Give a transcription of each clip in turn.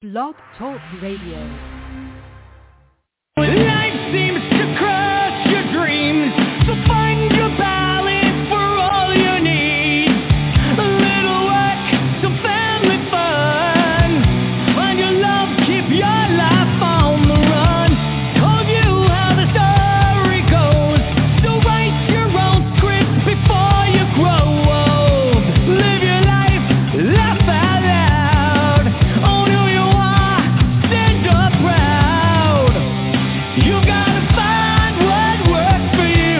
Blog Talk Radio. Life seems to crush your dreams, so find your balance for all you need. A little work, some family fun. Find your love, keep your life on the run. Told you how the story goes, so write your own script before you grow old. Live your life, laugh out loud. Own who you are, stand up proud. You gotta find what works for you.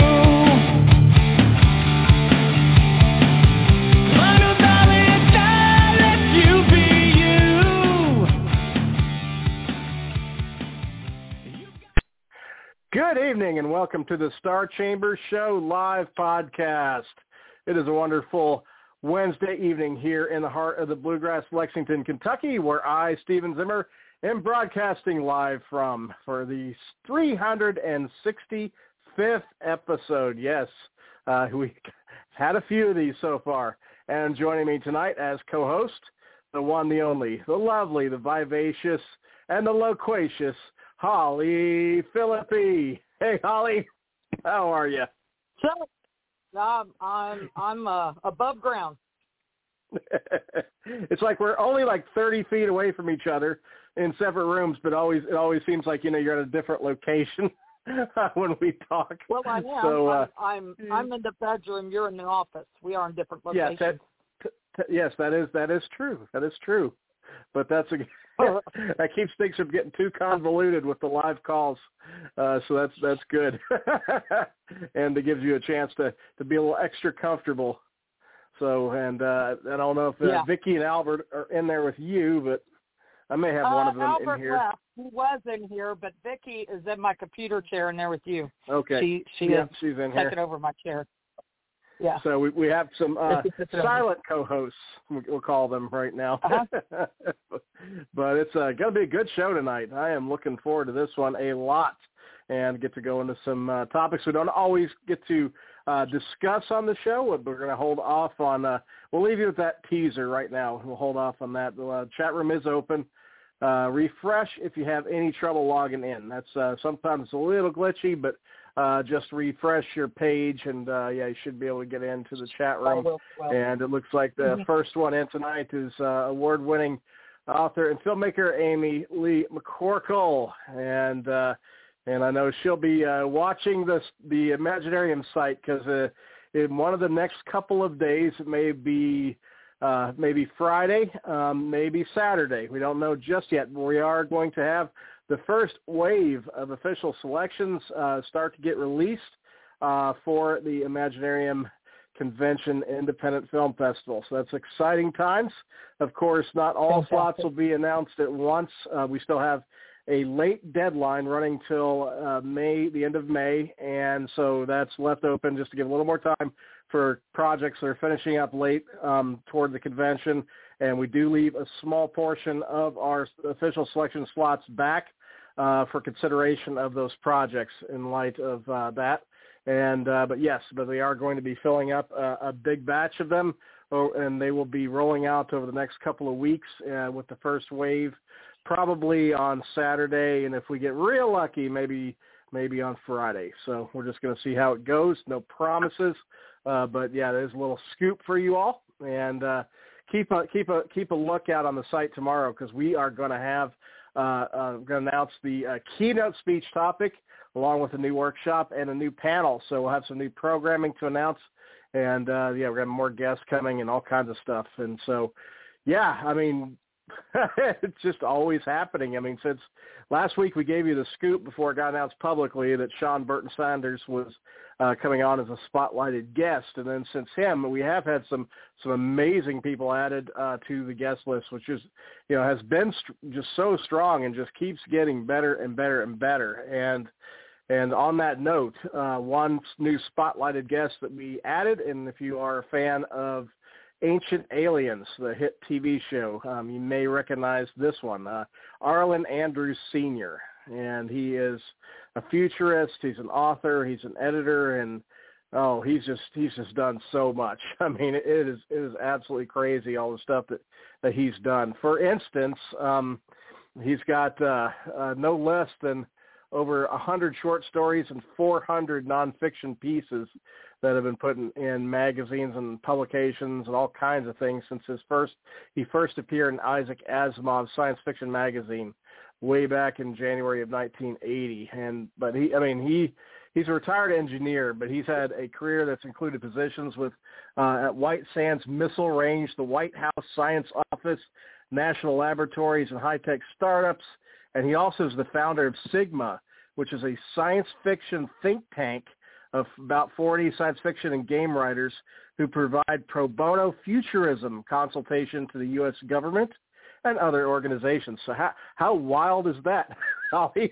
Find a valley that lets you be you. Good evening and welcome to the Star Chamber Show live podcast. It is a wonderful Wednesday evening here in the heart of the Bluegrass, Lexington, Kentucky, where I, Steven Zimmer, am broadcasting live from for the 365th episode. Yes, we had a few of these so far. And joining me tonight as co-host, the one, the only, the lovely, the vivacious, and the loquacious Holly Philippi. Hey, Holly, how are you? So, I'm above ground. It's like we're only like 30 feet away from each other in separate rooms, but it always seems like, you're at a different location when we talk. Well, I am. So, I'm in the bedroom. You're in the office. We are in different locations. Yes, that is true. That is true. But that keeps things from getting too convoluted with the live calls. So that's good. And it gives you a chance to be a little extra comfortable. So, and I don't know if Vicky and Albert are in there with you, but I may have one of them Albert in here. Left. He was in here, but Vicky is in my computer chair in there with you. Okay. She's in here. Taking over my chair. Yeah. So we have some silent co-hosts, we'll call them right now. Uh-huh. But it's going to be a good show tonight. I am looking forward to this one a lot and get to go into some topics we don't always get to discuss on the show. But we're going to hold off on, we'll leave you with that teaser right now. We'll hold off on that. The chat room is open. Refresh if you have any trouble logging in. That's sometimes it's a little glitchy, but just refresh your page, and you should be able to get into the chat room. And it looks like the first one in tonight is award-winning author and filmmaker Amy Lee McCorkle, and I know she'll be watching the Imaginarium site because in one of the next couple of days, it may be maybe Friday, maybe Saturday. We don't know just yet, but we are going to have the first wave of official selections start to get released for the Imaginarium Convention Independent Film Festival. So that's exciting times. Of course, not all slots will be announced at once. We still have a late deadline running till the end of May, and so that's left open just to give a little more time for projects that are finishing up late toward the convention. And we do leave a small portion of our official selection slots back for consideration of those projects in light of that. And but they are going to be filling up a big batch of them, and they will be rolling out over the next couple of weeks with the first wave probably on Saturday, and if we get real lucky, maybe on Friday. So we're just going to see how it goes. No promises, but there's a little scoop for you all, and keep a lookout on the site tomorrow because we are going to have going to announce the keynote speech topic along with a new workshop and a new panel. So we'll have some new programming to announce, and we're going to have more guests coming and all kinds of stuff. And so, it's just always happening. I mean, since last week we gave you the scoop before it got announced publicly that Sean Burton Sanders was coming on as a spotlighted guest, and then since him, we have had some amazing people added to the guest list, which is has been just so strong and just keeps getting better and better and better. And on that note, one new spotlighted guest that we added, and if you are a fan of Ancient Aliens, the hit TV show, you may recognize this one, Arlen Andrews Sr., and he is a futurist, he's an author, he's an editor, and he's just done so much. I mean, it is absolutely crazy, all the stuff that he's done. For instance, He's got no less than over 100 short stories and 400 nonfiction pieces that have been put in magazines and publications and all kinds of things since he first appeared in Isaac Asimov's science fiction magazine way back in January of 1980. But he's a retired engineer, but he's had a career that's included positions with at White Sands Missile Range, the White House Science Office, National Laboratories, and high-tech startups. And he also is the founder of Sigma, which is a science fiction think tank of about 40 science fiction and game writers who provide pro bono futurism consultation to the U.S. government and other organizations. So how wild is that, Holly?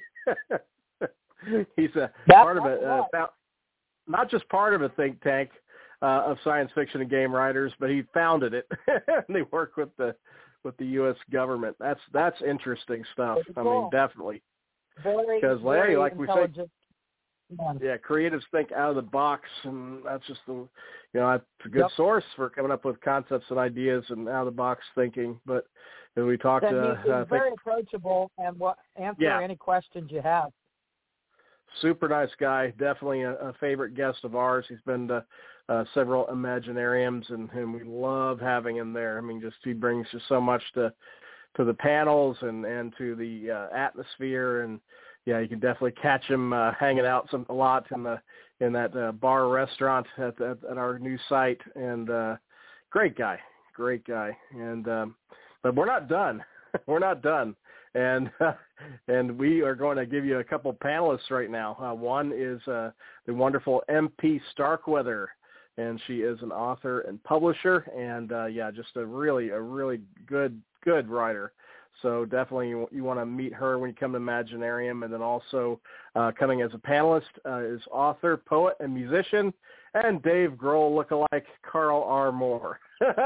He's part of it, not just part of a think tank of science fiction and game writers, but he founded it, and they work with the U.S. government. That's interesting stuff. Cool. I mean, definitely. Because, very like we say, yeah, creatives think out of the box, and that's just it's a good source for coming up with concepts and ideas and out of the box thinking. But we talked. He's very approachable and answer any questions you have. Super nice guy, definitely a favorite guest of ours. He's been to several Imaginariums, and we love having him there. I mean, he brings just so much to the panels and to the atmosphere, and you can definitely catch him hanging out a lot in that bar restaurant at our new site. And great guy, and but we're not done. We're not done. And we are going to give you a couple panelists right now. One is the wonderful MP Starkweather, and she is an author and publisher, and just a really good writer. So definitely you want to meet her when you come to Imaginarium. And then also coming as a panelist is author, poet, and musician, and Dave Grohl lookalike Carl R. Moore.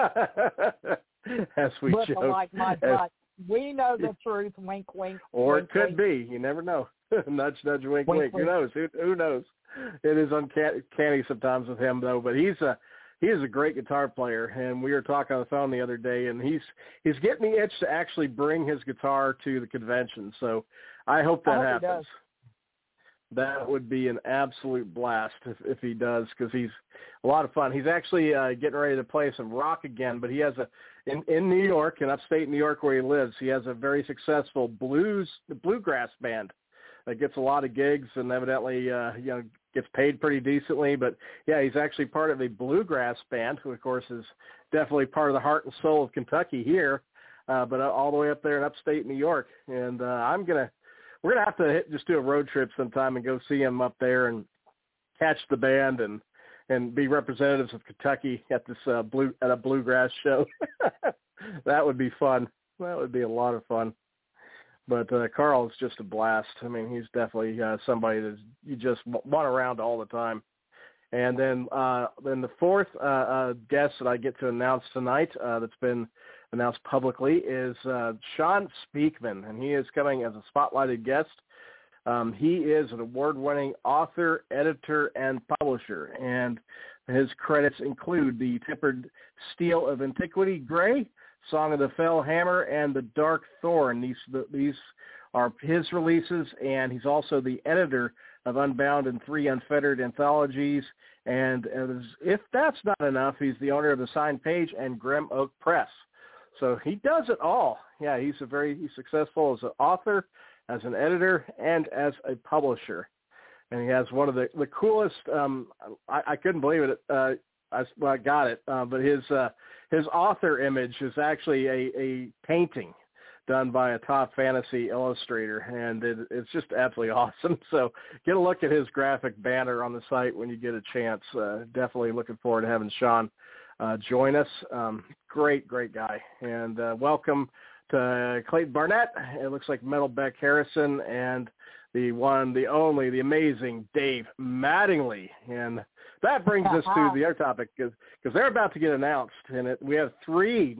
As we joke. Like my butt. We know the truth, wink, wink. Or wink, it could wink. be. You never know. Nudge, nudge, wink, Wink, wink. Who knows? Who knows? It is uncanny sometimes with him, though. But he is a great guitar player, and we were talking on the phone the other day, and he's getting the itch to actually bring his guitar to the convention. So I hope that happens. That would be an absolute blast if he does, because he's a lot of fun. He's actually getting ready to play some rock again, but he has in New York, in upstate New York where he lives, he has a very successful bluegrass band that gets a lot of gigs and evidently gets paid pretty decently. But he's actually part of a bluegrass band, who of course is definitely part of the heart and soul of Kentucky here, but all the way up there in upstate New York. And we're gonna have to just do a road trip sometime and go see him up there and catch the band and be representatives of Kentucky at this at a bluegrass show. That would be fun. That would be a lot of fun. But Carl is just a blast. I mean, he's definitely somebody that you just want around all the time. And then the fourth guest that I get to announce tonight that's been announced publicly is Sean Speakman, and he is coming as a spotlighted guest. He is an award-winning author, editor, and publisher, and his credits include The Tempered Steel of Antiquity, Gray, Song of the Fell Hammer, and The Dark Thorn. These are his releases, and he's also the editor of Unbound and 3 Unfettered anthologies. And if that's not enough, he's the owner of the Signed Page and Grim Oak Press. So he does it all. Yeah, he's successful as an author, as an editor, and as a publisher. And he has one of the coolest. I couldn't believe it. I got it. But his author image is actually a painting done by a top fantasy illustrator, and it's just absolutely awesome. So get a look at his graphic banner on the site when you get a chance. Definitely looking forward to having Sean join us. Great guy. And welcome to Clayton Barnett. It looks like Metalbeck Harrison, and the one, the only, the amazing Dave Mattingly. And that brings us to the other topic, because they're about to get announced, and we have three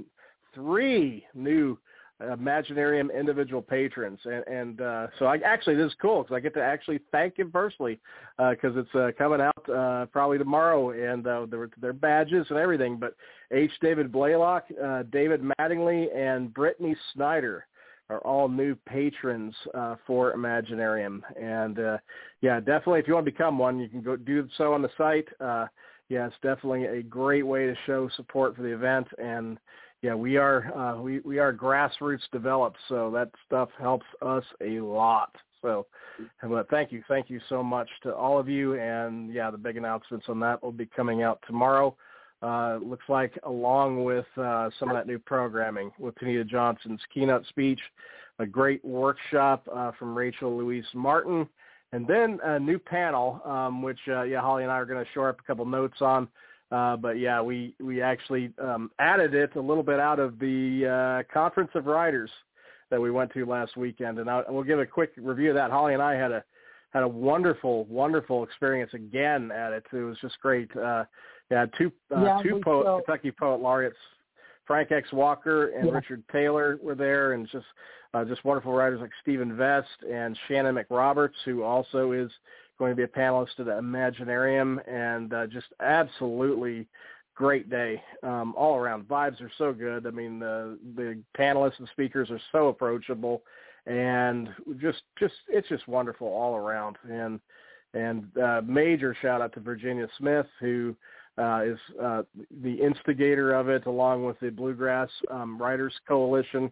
new Imaginarium individial patrons, and so this is cool because I get to actually thank him personally, because it's coming out probably tomorrow, and their badges and everything. But H. David Blaylock, David Mattingly, and Brittany Snyder all new patrons for Imaginarium. And, definitely if you want to become one, you can go do so on the site. It's definitely a great way to show support for the event. And, we are grassroots developed, so that stuff helps us a lot. So thank you so much to all of you. And, the big announcements on that will be coming out tomorrow. Looks like along with some of that new programming with Tanita Johnson's keynote speech, a great workshop from Rachel Louise Martin, and then a new panel, which, Holly and I are going to shore up a couple notes on. We actually added it a little bit out of the Conference of Writers that we went to last weekend, and we'll give a quick review of that. Holly and I had a wonderful, wonderful experience again at it. It was just great. Two Kentucky Poet Laureates, Frank X. Walker and Richard Taylor were there, and just wonderful writers like Stephen Vest and Shannon McRoberts, who also is going to be a panelist at the Imaginarium, and just absolutely great day all around. Vibes are so good. I mean, the panelists and speakers are so approachable, and it's just wonderful all around. And major shout out to Virginia Smith, who is the instigator of it, along with the Bluegrass Writers Coalition.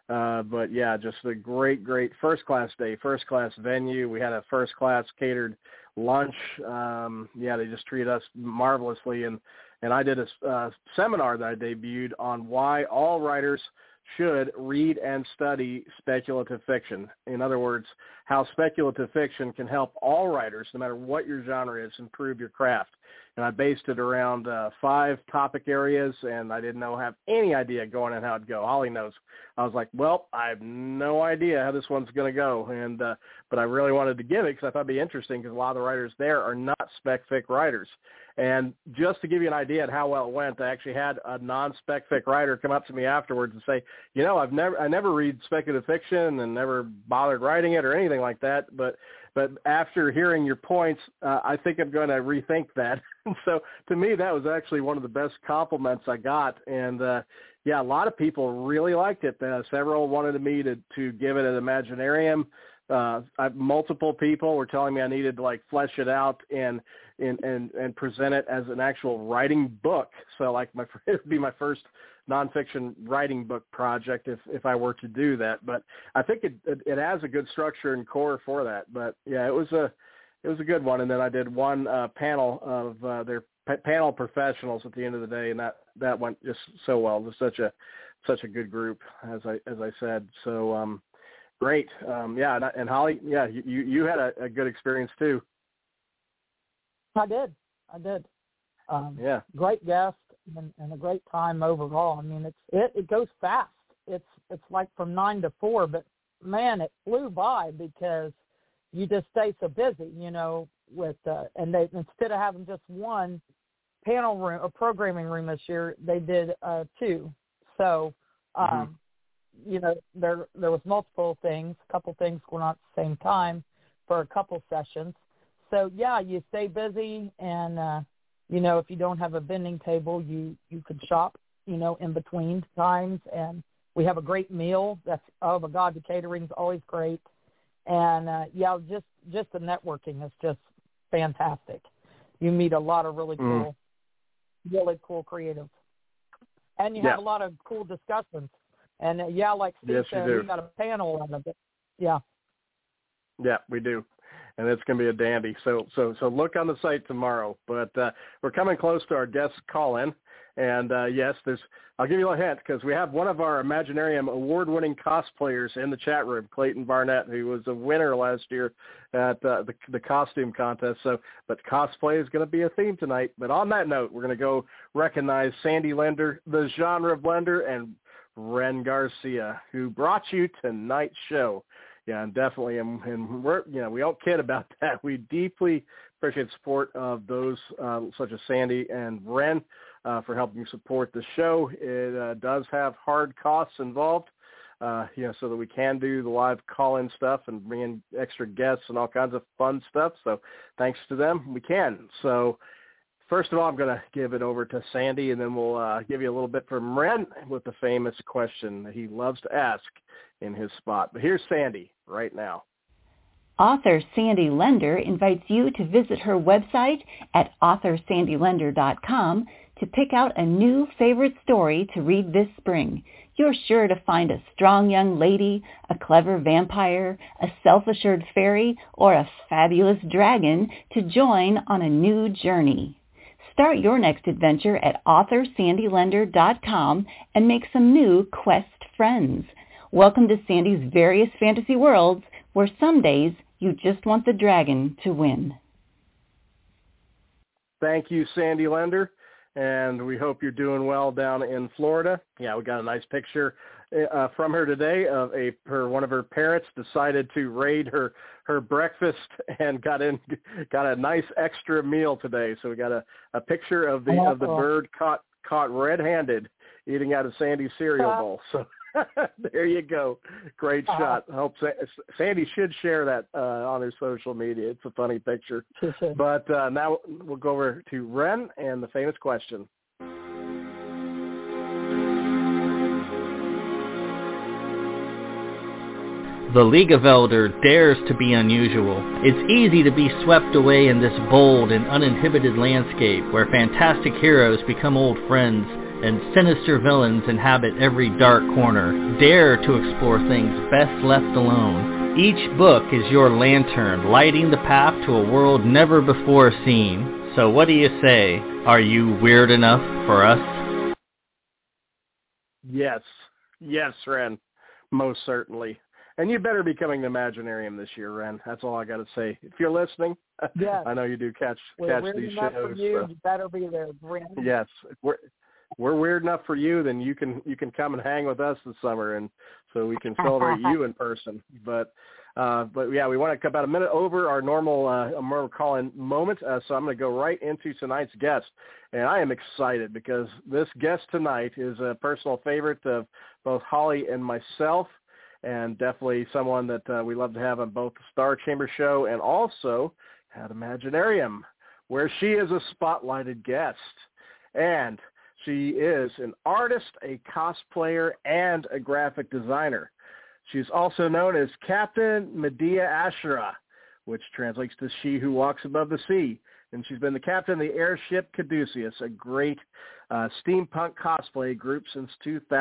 Just a great first-class day, first-class venue. We had a first-class catered lunch. They just treated us marvelously. And I did a seminar that I debuted on why all writers should read and study speculative fiction. In other words, how speculative fiction can help all writers, no matter what your genre is, improve your craft. And I based it around 5 topic areas, and I didn't have any idea going in how it'd go. Holly knows. I was like, well, I have no idea how this one's going to go, and but I really wanted to give it because I thought it'd be interesting, because a lot of the writers there are not spec fic writers. And just to give you an idea of how well it went, I actually had a non-spec fic writer come up to me afterwards and say, I never read speculative fiction and never bothered writing it or anything like that, but after hearing your points, I think I'm going to rethink that. So to me, that was actually one of the best compliments I got. And a lot of people really liked it. Several wanted me to give it an Imaginarium. Multiple people were telling me I needed to flesh it out and present it as an actual writing book. So it would be my first nonfiction writing book project if I were to do that. But I think it has a good structure and core for that. But it was a good one. And then I did one panel of their panel professionals at the end of the day, and that went just so well. It was such a good group, as I said. So great. And Holly, you had a good experience too. I did. Great guest and a great time overall. I mean, it goes fast. It's like from 9 to 4, but man, it flew by because you just stay so busy, with and they, instead of having just one panel room or programming room this year, they did 2. So there was multiple things, a couple things going on at the same time for a couple sessions. So you stay busy, and if you don't have a vending table, you could shop, in between times. And we have a great meal. Oh my God, the catering's always great. And just the networking is just fantastic. You meet a lot of really cool creatives, and you have a lot of cool discussions. And like Steve said, we got a panel on it. Yeah, we do. And it's going to be a dandy. So look on the site tomorrow. But we're coming close to our guest call-in. And, I'll give you a hint, because we have one of our Imaginarium award-winning cosplayers in the chat room, Clayton Barnett, who was a winner last year at the costume contest. But cosplay is going to be a theme tonight. But on that note, we're going to go recognize Sandy Linder, the genre blender, and Ren Garcia, who brought you tonight's show. Yeah, and definitely, and we're, we don't kid about that. We deeply appreciate the support of those such as Sandy and Ren for helping support the show. It does have hard costs involved, so that we can do the live call-in stuff and bring in extra guests and all kinds of fun stuff. So thanks to them, we can. So First of all, I'm going to give it over to Sandy, and then we'll give you a little bit from Ren with the famous question that he loves to ask in his spot. But here's Sandy right now. Author Sandy Lender invites you to visit her website at authorSandyLender.com to pick out a new favorite story to read this spring. You're sure to find a strong young lady, a clever vampire, a self-assured fairy, or a fabulous dragon to join on a new journey. Start your next adventure at AuthorSandyLender.com and make some new quest friends. Welcome to Sandy's various fantasy worlds, where some days you just want the dragon to win. Thank you, Sandy Lender, and we hope you're doing well down in Florida. Yeah, we got a nice picture from her today of one of her parrots decided to raid her breakfast and got a nice extra meal today. So we got a picture of the bird caught red-handed eating out of Sandy's cereal bowl. So there you go. Great shot. I hope Sandy should share that on her social media. It's a funny picture. But now we'll go over to Ren and the famous question. The League of Elder dares to be unusual. It's easy to be swept away in this bold and uninhibited landscape where fantastic heroes become old friends and sinister villains inhabit every dark corner. Dare to explore things best left alone. Each book is your lantern, lighting the path to a world never before seen. So what do you say? Are you weird enough for us? Yes, Ren, most certainly. And you better be coming to Imaginarium this year, Ren. That's all I got to say. If you're listening, yes. I know you do catch these shows. For you, you better be there, Ren. Yes, we're weird enough for you, then you can come and hang with us this summer, and so we can celebrate you in person. But yeah, we want to come about a minute over our normal call-in moment, so I'm going to go right into tonight's guest, and I am excited because this guest tonight is a personal favorite of both Holly and myself, and definitely someone that we love to have on both the Star Chamber show and also at Imaginarium, where she is a spotlighted guest. And she is an artist, a cosplayer, and a graphic designer. She's also known as Captain Medea Ashera, which translates to She Who Walks Above the Sea. And she's been the captain of the airship Caduceus, a great steampunk cosplay group since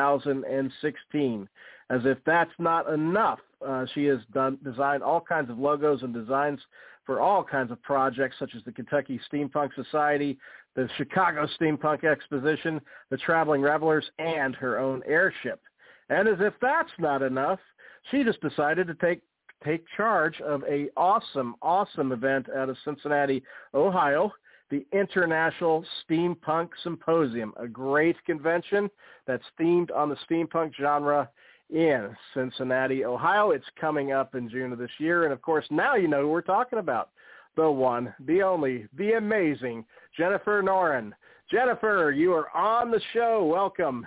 2016. As if that's not enough, she has designed all kinds of logos and designs for all kinds of projects, such as the Kentucky Steampunk Society, the Chicago Steampunk Exposition, the Traveling Revelers, and her own airship. And as if that's not enough, she just decided to take charge of a awesome event out of Cincinnati, Ohio, the International Steampunk Symposium, a great convention that's themed on the steampunk genre in Cincinnati, Ohio. It's coming up in June of this year. And, of course, now you know who we're talking about. The one, the only, the amazing Jennifer Noren. Jennifer, you are on the show. Welcome.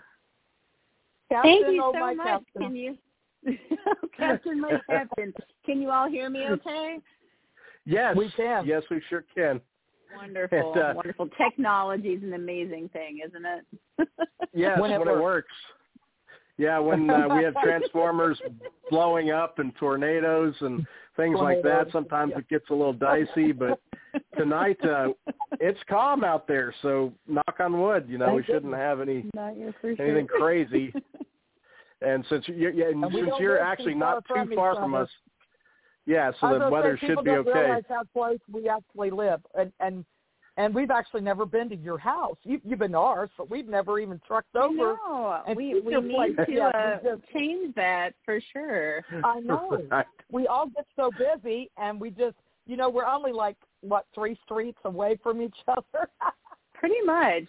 Thank you so much. Can you, Captain, my captain, can you all hear me okay? Yes, we can. Yes, we sure can. Wonderful, wonderful. Technology is an amazing thing, isn't it? Yes, when it works. Yeah, when we have transformers blowing up and tornadoes and things like that, sometimes it gets a little dicey. But tonight, it's calm out there, so knock on wood. You know, we shouldn't have anything crazy. And since you're actually not too far from us, yeah, so the weather should be okay. People don't realize how close we actually live, and we've actually never been to your house. You've been to ours, but we've never even trucked over. No, we need to change that for sure. I know. We all get so busy, and we just, we're only 3 streets away from each other. Pretty much.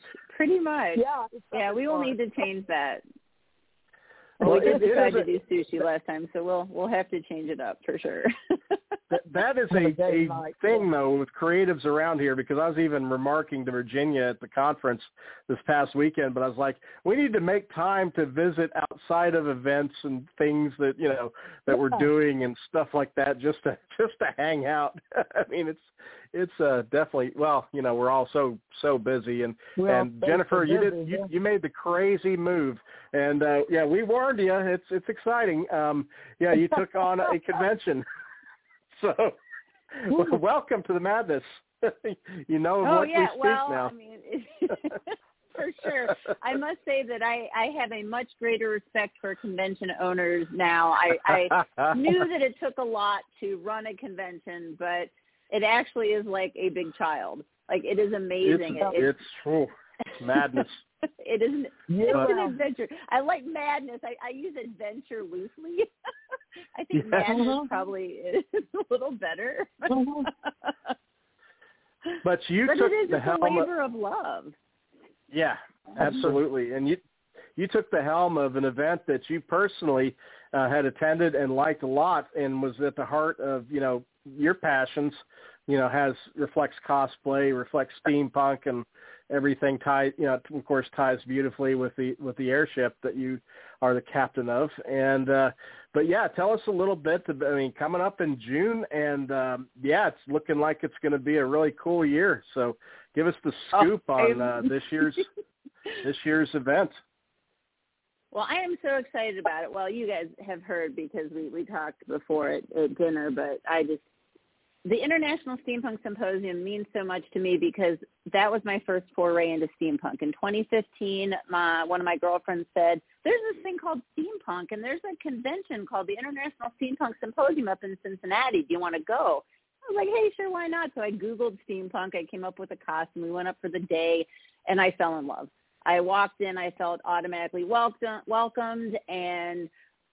Yeah, we will need to change that. Well, we did decide to do sushi last time, so we'll have to change it up for sure. That is a thing, though, with creatives around here, because I was even remarking to Virginia at the conference this past weekend, but I was like, we need to make time to visit outside of events and things that, that we're doing and stuff like that, just to hang out. I mean, it's definitely, well, we're all so busy. And Jennifer, you made the crazy move. And, we warned you. It's exciting. You took on a convention. So, welcome to the madness. You know of what we speak now. I mean, for sure. I must say that I have a much greater respect for convention owners now. I knew that it took a lot to run a convention, but it actually is like a big child. Like, it is amazing. It's madness. It is an adventure. I like madness. I use adventure loosely. I think madness probably is a little better. But took the helm. It's a labor of love. Yeah, absolutely. And you took the helm of an event that you personally had attended and liked a lot, and was at the heart of your passions. Reflects cosplay, reflects steampunk, and everything ties beautifully with the airship that you are the captain of. And but tell us a little bit. Coming up in June, and it's looking like it's going to be a really cool year. So give us the scoop on this year's event. Well, I am so excited about it. Well, you guys have heard because we talked before at dinner, but the International Steampunk Symposium means so much to me because that was my first foray into steampunk. In 2015, one of my girlfriends said, there's this thing called steampunk, and there's a convention called the International Steampunk Symposium up in Cincinnati. Do you want to go? I was like, hey, sure, why not? So I Googled steampunk. I came up with a costume. We went up for the day, and I fell in love. I walked in. I felt automatically welcomed, and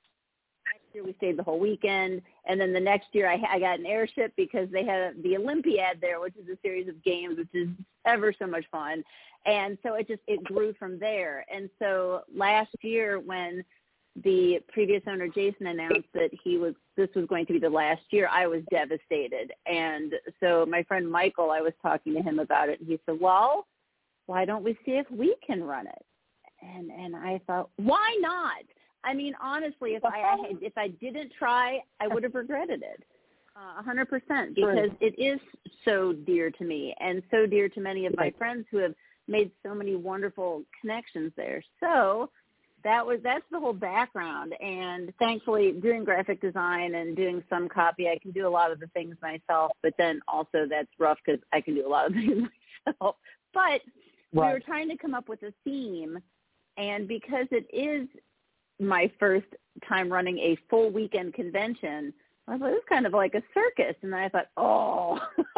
year we stayed the whole weekend, and then the next year I got an airship because they had the Olympiad there, which is a series of games, which is ever so much fun. And so it grew from there. And so last year when the previous owner Jason announced that this was going to be the last year, I was devastated. And so my friend Michael, I was talking to him about it, and he said, well, why don't we see if we can run it? And I thought, why not? I mean, honestly, if I didn't try, I would have regretted it 100%, because it is so dear to me and so dear to many of my friends who have made so many wonderful connections there. So that's the whole background. And thankfully, doing graphic design and doing some copy, I can do a lot of the things myself, but then also that's rough because I can do a lot of things myself. But we were trying to come up with a theme, and because it is my first time running a full weekend convention, I thought it was kind of like a circus. And then I thought,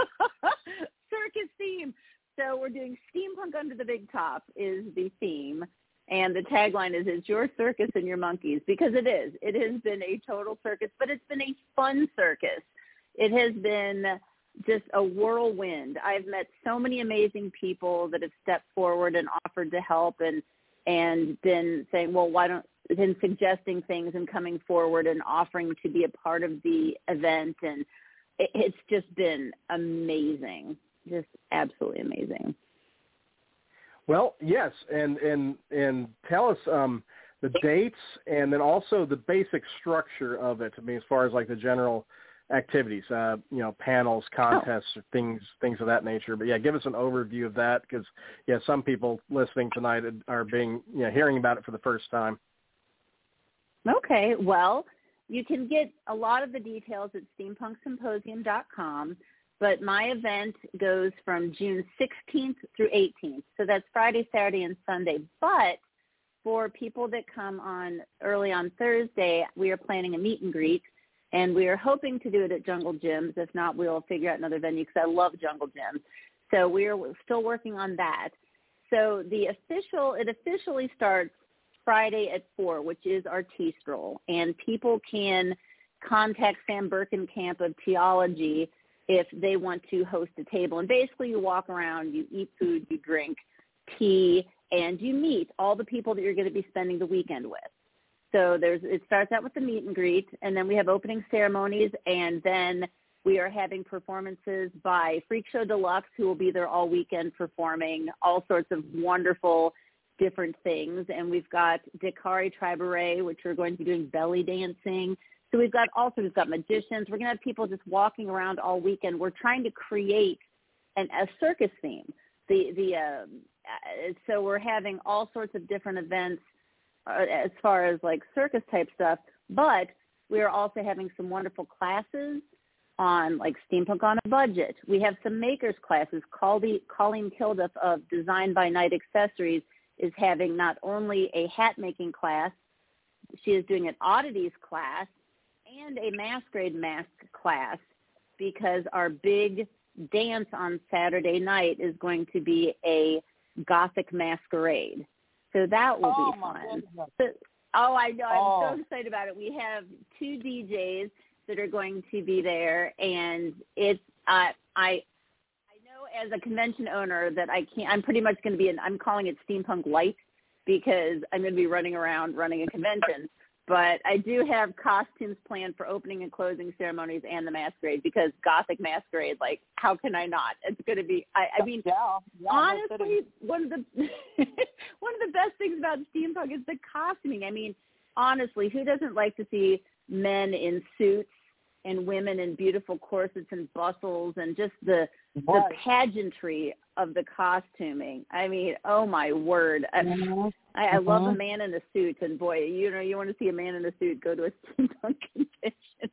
circus theme. So we're doing steampunk under the big top is the theme. And the tagline is, it's your circus and your monkeys, because it is. It has been a total circus, but it's been a fun circus. It has been just a whirlwind. I've met so many amazing people that have stepped forward and offered to help and been saying, well, been suggesting things and coming forward and offering to be a part of the event. And it's just been amazing, just absolutely amazing. Well, yes. And tell us the dates and then also the basic structure of it. I mean, as far as like the general activities, panels, contests, or things of that nature. But give us an overview of that, because some people listening tonight are hearing about it for the first time. Okay, well, you can get a lot of the details at steampunksymposium.com, but my event goes from June 16th through 18th, so that's Friday, Saturday, and Sunday. But for people that come on early on Thursday, we are planning a meet and greet, and we are hoping to do it at Jungle Gyms. If not, we'll figure out another venue, because I love Jungle Gyms. So we're still working on that. So it officially starts Friday at 4, which is our tea stroll, and people can contact Sam Birkenkamp of Teology if they want to host a table. And basically you walk around, you eat food, you drink tea, and you meet all the people that you're going to be spending the weekend with. So it starts out with the meet and greet, and then we have opening ceremonies, and then We are having performances by Freak Show Deluxe, who will be there all weekend performing all sorts of wonderful different things. And we've got Dakari Triberay, which are going to be doing belly dancing. So we've got magicians. We're going to have people just walking around all weekend. We're trying to create a circus theme. So we're having all sorts of different events as far as like circus type stuff, but we are also having some wonderful classes on like steampunk on a budget. We have some makers classes. Colleen Kilduff of Design by Night Accessories is having not only a hat making class, she is doing an oddities class and a masquerade mask class, because our big dance on Saturday night is going to be a Gothic masquerade. So that will be fun. I know. I'm so excited about it. We have 2 DJs that are going to be there, and it's I know as a convention owner that I'm pretty much going to be I'm calling it Steampunk Light, because I'm going to be running around running a convention. But I do have costumes planned for opening and closing ceremonies and the masquerade, because Gothic masquerade, like, how can I not? It's going to be, honestly, one of the best things about steampunk is the costuming. I mean, honestly, who doesn't like to see men in suits and women in beautiful corsets and bustles and just the pageantry of the costuming? I mean, oh my word. I love a man in a suit, and boy, you want to see a man in a suit, go to a steampunk convention.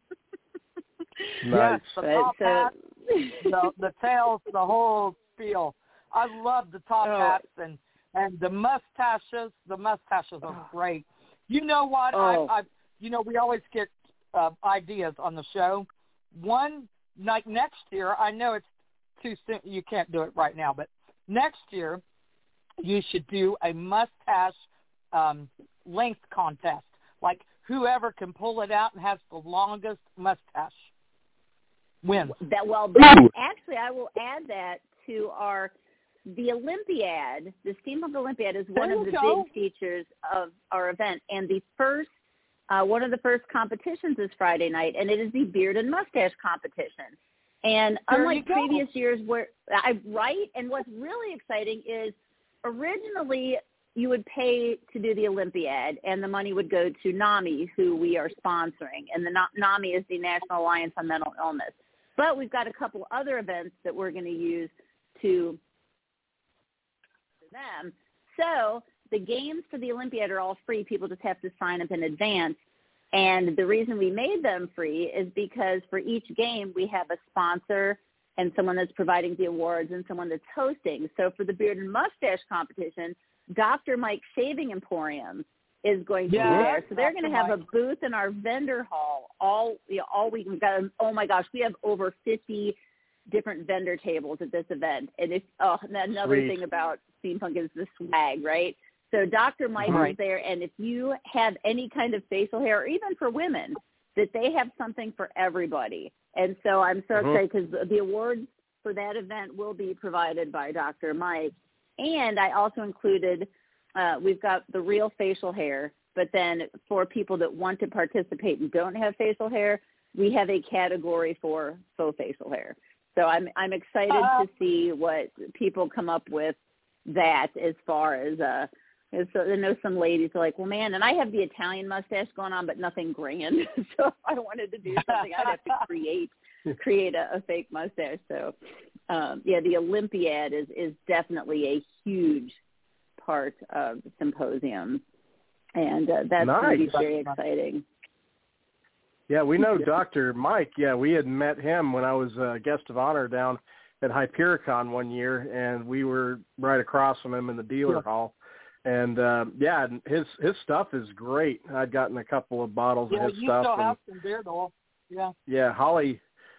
Yes, the top hats, the tails, the whole spiel. I love the top hats and the mustaches. The mustaches are great. You know what? We always get ideas on the show. One night next year, I know it's too soon. You can't do it right now, but next year you should do a mustache length contest. Like, whoever can pull it out and has the longest mustache wins. Actually, I will add that to the Olympiad. The Steampunk Olympiad is one of the big features of our event, and the first one of the first competitions is Friday night, and it is the beard and mustache competition. And unlike previous years and what's really exciting is originally you would pay to do the Olympiad, and the money would go to NAMI, who we are sponsoring. And the NAMI is the National Alliance on Mental Illness. But we've got a couple other events that we're going to use to them. So the games for the Olympiad are all free. People just have to sign up in advance. And the reason we made them free is because for each game we have a sponsor and someone that's providing the awards and someone that's hosting. So for the beard and mustache competition, Dr. Mike's Shaving Emporium is going to be there. So they're going to have a booth in our vendor hall all week. We've got, oh my gosh, we have over 50 different vendor tables at this event. And it's another thing about steampunk is the swag, right? So Dr. Mike is there, and if you have any kind of facial hair, or even for women, that they have something for everybody. And so I'm so excited because the awards for that event will be provided by Dr. Mike. And I also included, we've got the real facial hair, but then for people that want to participate and don't have facial hair, we have a category for faux facial hair. So I'm excited to see what people come up with that as far as so I know some ladies are like, well, man, and I have the Italian mustache going on, but nothing grand. So if I wanted to do something, I'd have to create a fake mustache. So, the Olympiad is definitely a huge part of the symposium, and that's going to be very exciting. Yeah, we know Dr. Mike. Yeah, we had met him when I was a guest of honor down at Hypericon one year, and we were right across from him in the dealer hall. And his stuff is great. I've gotten a couple of bottles of his stuff. Yeah, you still have some beer though. Yeah. Yeah, Holly,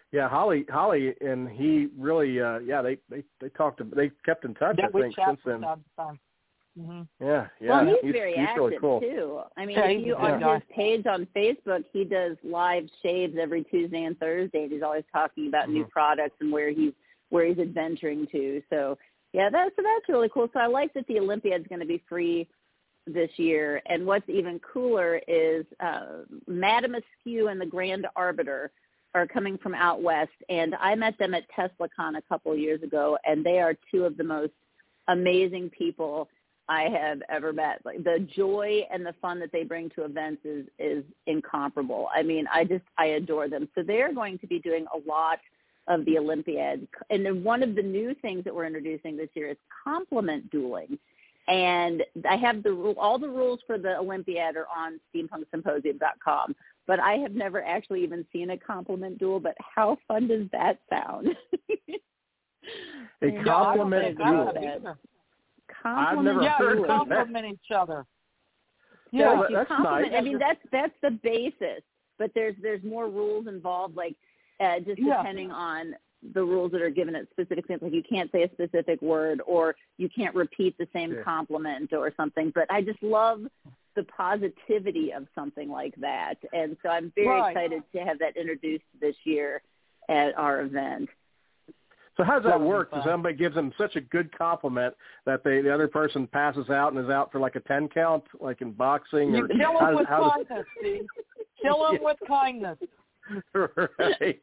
and he really, they talked. They kept in touch. I think since then. Mm-hmm. Yeah. Well, he's very active really cool. Too. I mean, if you on his page on Facebook, he does live shaves every Tuesday and Thursday. And he's always talking about new products and where he's adventuring to. So. Yeah, that's really cool. So I like that the Olympiad's going to be free this year. And what's even cooler is Madame Askew and the Grand Arbiter are coming from out west, and I met them at TeslaCon a couple of years ago, and they are two of the most amazing people I have ever met. Like, the joy and the fun that they bring to events is incomparable. I mean, I adore them. So they're going to be doing a lot of the Olympiad. And then one of the new things that we're introducing this year is compliment dueling. And I have all the rules for the Olympiad are on steampunksymposium.com, but I have never actually even seen a compliment duel. But how fun does that sound? A compliment duel. I've never heard of that. Compliment each other. Yeah, so that's nice. I mean, that's the basis, but there's more rules involved, like just depending on the rules that are given at specific things. Like, you can't say a specific word, or you can't repeat the same compliment or something. But I just love the positivity of something like that, and so I'm very excited to have that introduced this year at our event. So how does that work? Does somebody gives them such a good compliment that the other person passes out and is out for like a 10 count, like in boxing? Or kill them with kindness, Steve. Kill them with kindness. Right.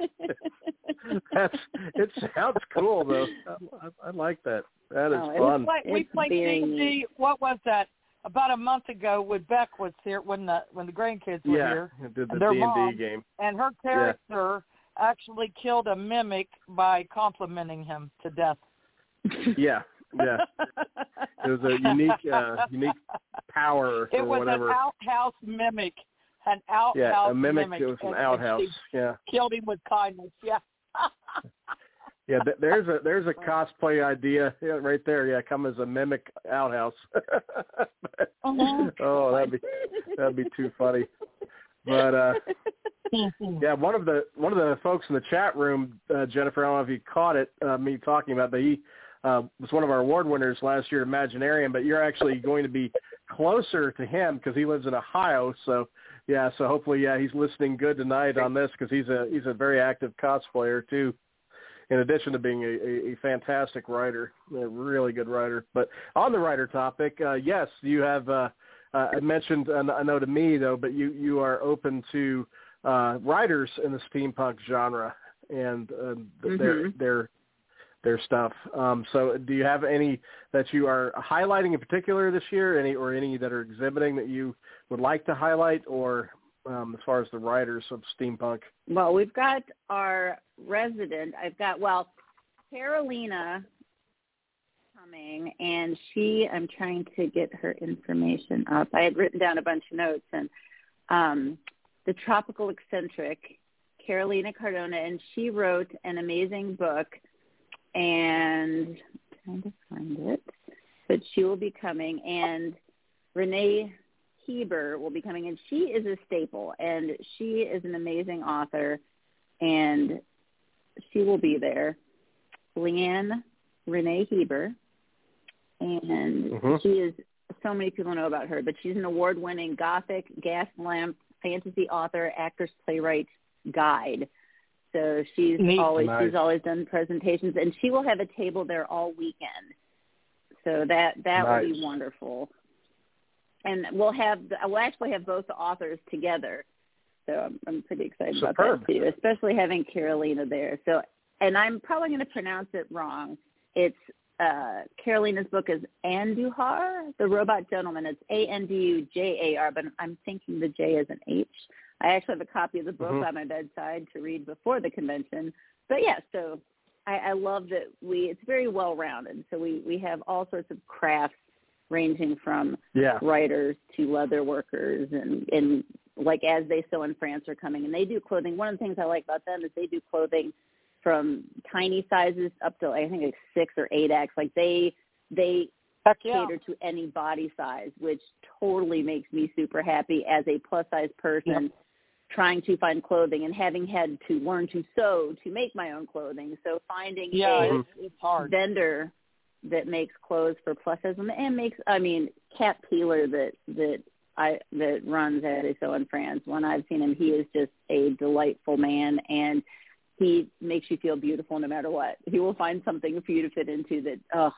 It sounds cool, though. I like that. That is fun. We played D&D. What was that? About a month ago, when Beck was here, when the grandkids were here. Yeah, did the their D&D mom, game. And her character actually killed a mimic by complimenting him to death. Yeah. It was a unique power or whatever. It was an outhouse mimic. An outhouse a mimic. It was an outhouse. Killed him with kindness. Yeah. Yeah, there's a cosplay idea right there. Yeah, come as a mimic outhouse. Oh, that'd be too funny. But yeah, one of the folks in the chat room, Jennifer, I don't know if you caught it, me talking about, but he was one of our award winners last year at Imaginarium. But you're actually going to be closer to him because he lives in Ohio. So yeah, so hopefully he's listening good tonight on this, because he's a very active cosplayer too, in addition to being a fantastic writer, a really good writer. But on the writer topic, yes, you have I mentioned, I know to me though, but you are open to writers in the steampunk genre and their stuff. So do you have any that you are highlighting in particular this year, any that are exhibiting that you would like to highlight, or as far as the writers of steampunk? Well, we've got our resident. Carolina coming, and I'm trying to get her information up. I had written down a bunch of notes, and the Tropical Eccentric, Carolina Cardona, and she wrote an amazing book, and I'm trying to find it, but she will be coming, and Renee Heber will be coming, and she is a staple, and she is an amazing author, and she will be there. Leanne Renee Heber, and she is, so many people know about her, but she's an award-winning Gothic, gas lamp, fantasy author, actress, playwright, guide. So she's always done presentations, and she will have a table there all weekend. So that will be wonderful. And we'll actually have both the authors together. So I'm pretty excited about that too, especially having Carolina there. So, and I'm probably going to pronounce it wrong. It's Carolina's book is Andujar, The Robot Gentleman. It's Andujar, but I'm thinking the J is an H. I actually have a copy of the book by my bedside to read before the convention. But yeah, so I love that it's very well-rounded. So we have all sorts of crafts ranging from writers to leather workers, and like As They Sew in France are coming, and they do clothing. One of the things I like about them is they do clothing from tiny sizes up to, I think, like 6 or 8X. Like they cater to any body size, which totally makes me super happy as a plus-size person trying to find clothing and having had to learn to sew to make my own clothing. So finding it's hard. Vendor that makes clothes for plus size and makes, Cat Peeler that runs As They Sew in France. When I've seen him, he is just a delightful man, and he makes you feel beautiful no matter what. He will find something for you to fit into that,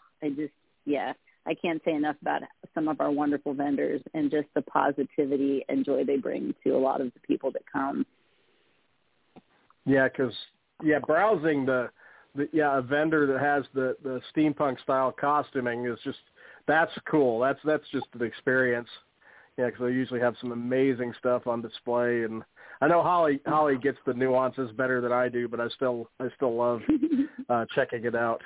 I can't say enough about some of our wonderful vendors and just the positivity and joy they bring to a lot of the people that come. Yeah, because browsing a vendor that has the steampunk style costuming is that's cool. That's just an experience. Yeah, because they usually have some amazing stuff on display, and I know Holly gets the nuances better than I do, but I still love checking it out.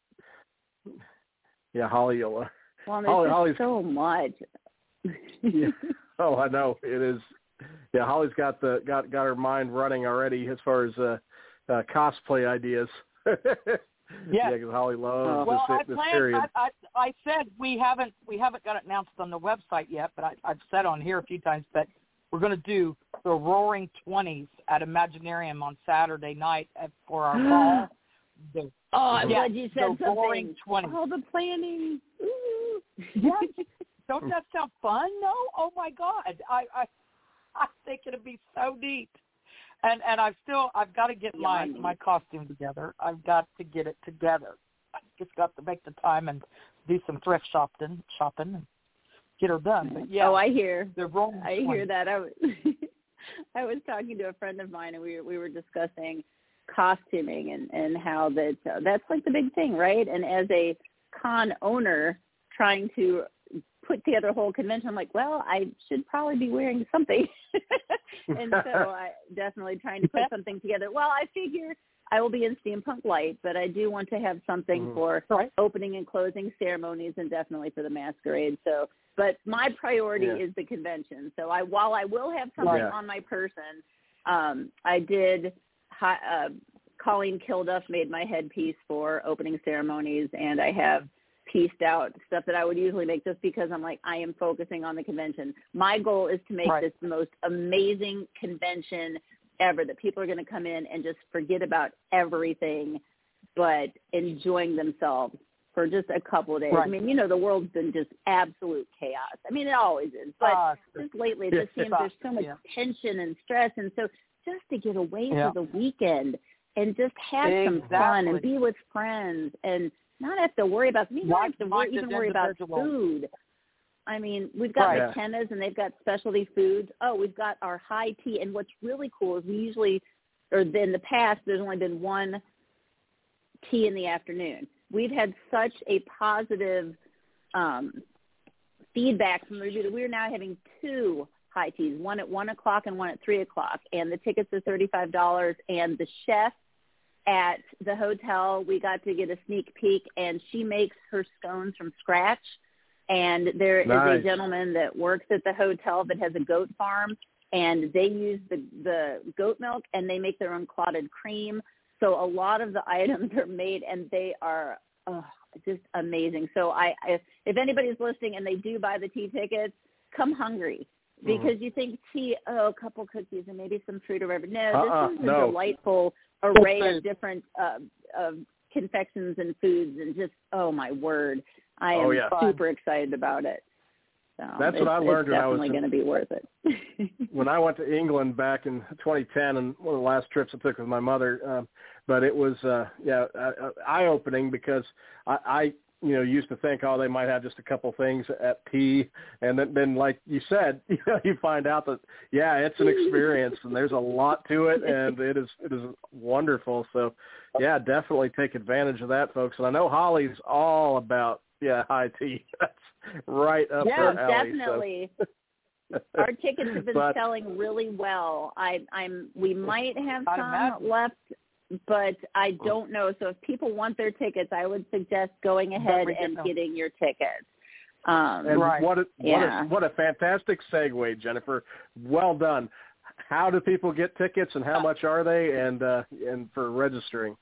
Yeah, Holly. Well, there's so much. Yeah. Oh, I know it is. Yeah, Holly's got her mind running already as far as cosplay ideas. Yeah, because Holly loves this planned, period. I said we haven't got it announced on the website yet, but I've said on here a few times that we're going to do the Roaring 20s at Imaginarium on Saturday night for our ball. I'm glad you said something. Roaring 20s. All the planning. Ooh. Yes. Don't that sound fun? No. Oh my God. I think it'd be so neat. And I've got to get my costume together. I've got to get it together. I just got to make the time and do some thrift shopping and get her done. But yeah. Oh, I hear. I hear that. I was talking to a friend of mine, and we were discussing costuming and how that's like the big thing, right? And as a con owner trying to put together a whole convention, I'm like, well, I should probably be wearing something. And so I definitely trying to put something together. Well, I figure I will be in Steampunk Light, but I do want to have something for opening and closing ceremonies and definitely for the masquerade. So, but my priority is the convention. So while I will have something on my person, I did Colleen Kilduff made my headpiece for opening ceremonies, and I have pieced out stuff that I would usually make just because I'm like, I am focusing on the convention. My goal is to make this the most amazing convention ever, that people are going to come in and just forget about everything but enjoying themselves for just a couple of days. I mean, the world's been just absolute chaos. I mean, it always is, but just lately it just seems there's so much tension and stress, and so just to get away for the weekend and just have some fun and be with friends and not have to worry about even worry about food. I mean, we've got McKenna's and they've got specialty foods. Oh, we've got our high tea. And what's really cool is in the past, there's only been one tea in the afternoon. We've had such a positive feedback from the review that we're now having two high teas, one at 1 o'clock and one at 3 o'clock. And the tickets are $35. And the chef at the hotel, we got to get a sneak peek, and she makes her scones from scratch. And there is a gentleman that works at the hotel that has a goat farm, and they use the goat milk, and they make their own clotted cream. So a lot of the items are made, and they are just amazing. So if anybody's listening and they do buy the tea tickets, come hungry. Because you think tea, a couple cookies and maybe some fruit or whatever. No, this is a delightful array of different confections and foods, and just, oh my word, I am super excited about it. So that's what I learned. It's definitely going to be worth it. When I went to England back in 2010, and one of the last trips I took with my mother, but it was eye-opening because I used to think, they might have just a couple things at tea, and then like you said, you find out that it's an experience, and there's a lot to it, and it is wonderful. So definitely take advantage of that, folks. And I know Holly's all about high tea. That's right up her alley. Yeah, definitely. So. Our tickets have been selling really well. We might have some left, but I don't know. So if people want their tickets, I would suggest going ahead and getting your tickets. And what a fantastic segue, Jennifer. Well done. How do people get tickets, and how much are they, and for registering?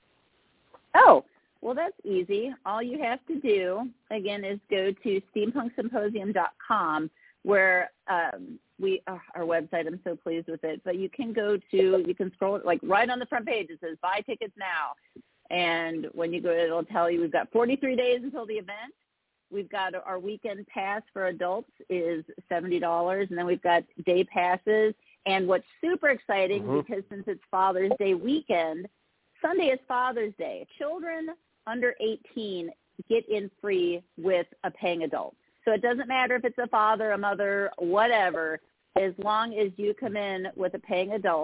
Oh, well, that's easy. All you have to do, again, is go to steampunksymposium.com, where our website, I'm so pleased with it, but you can scroll, like right on the front page, it says buy tickets now. And when you go, it'll tell you we've got 43 days until the event. We've got our weekend pass for adults is $70, and then we've got day passes. And what's super exciting, because since it's Father's Day weekend, Sunday is Father's Day. Children under 18 get in free with a paying adult. So it doesn't matter if it's a father, a mother, whatever, as long as you come in with a paying adult,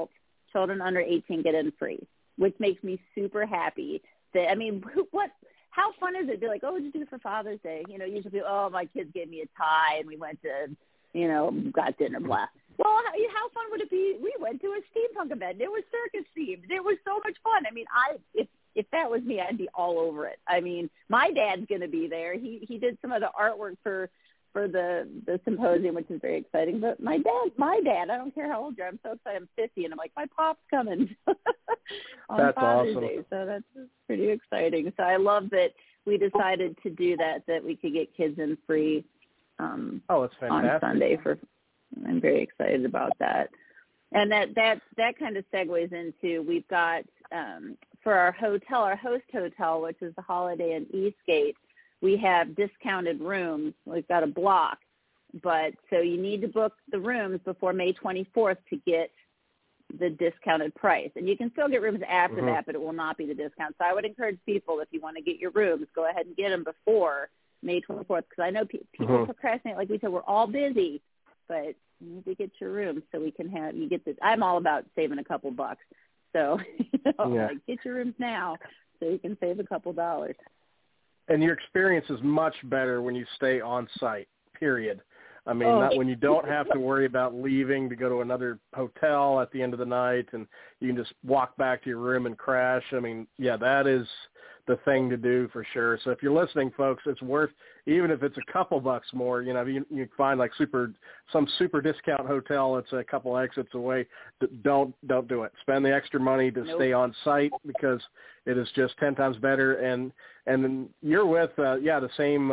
children under 18 get in free, which makes me super happy. That, I mean, how fun is it to be like, oh, what did you do for Father's Day? You know, usually, oh, my kids gave me a tie and we went to, you know, got dinner, blah. Well, how fun would it be? We went to a steampunk event. It was circus themed. It was so much fun. I mean, if that was me, I'd be all over it. I mean, my dad's going to be there. He did some of the artwork for the symposium, which is very exciting. But my dad, I don't care how old you are, I'm so excited. I'm 50, and I'm like, my pop's coming on that's Father's awesome. Day. So that's pretty exciting. So I love that we decided to do that we could get kids in free that's fantastic. on Sunday. I'm very excited about that. And that kind of segues into, we've got for our hotel, our host hotel, which is the Holiday Inn Eastgate, we have discounted rooms. We've got a block, but so you need to book the rooms before May 24th to get the discounted price. And you can still get rooms after that, but it will not be the discount. So I would encourage people, if you want to get your rooms, go ahead and get them before May 24th, because I know people procrastinate. Like we said, we're all busy, but you need to get your rooms so we can I'm all about saving a couple bucks. So like, get your rooms now so you can save a couple dollars. And your experience is much better when you stay on site, period. I mean, not when you don't have to worry about leaving to go to another hotel at the end of the night and you can just walk back to your room and crash. I mean, yeah, that is the thing to do for sure. So if you're listening, folks, it's worth, even if it's a couple bucks more, you know, you find like some super discount hotel that's a couple exits away. Don't do it. Spend the extra money to stay on site, because it is just 10 times better. And then you're with, the same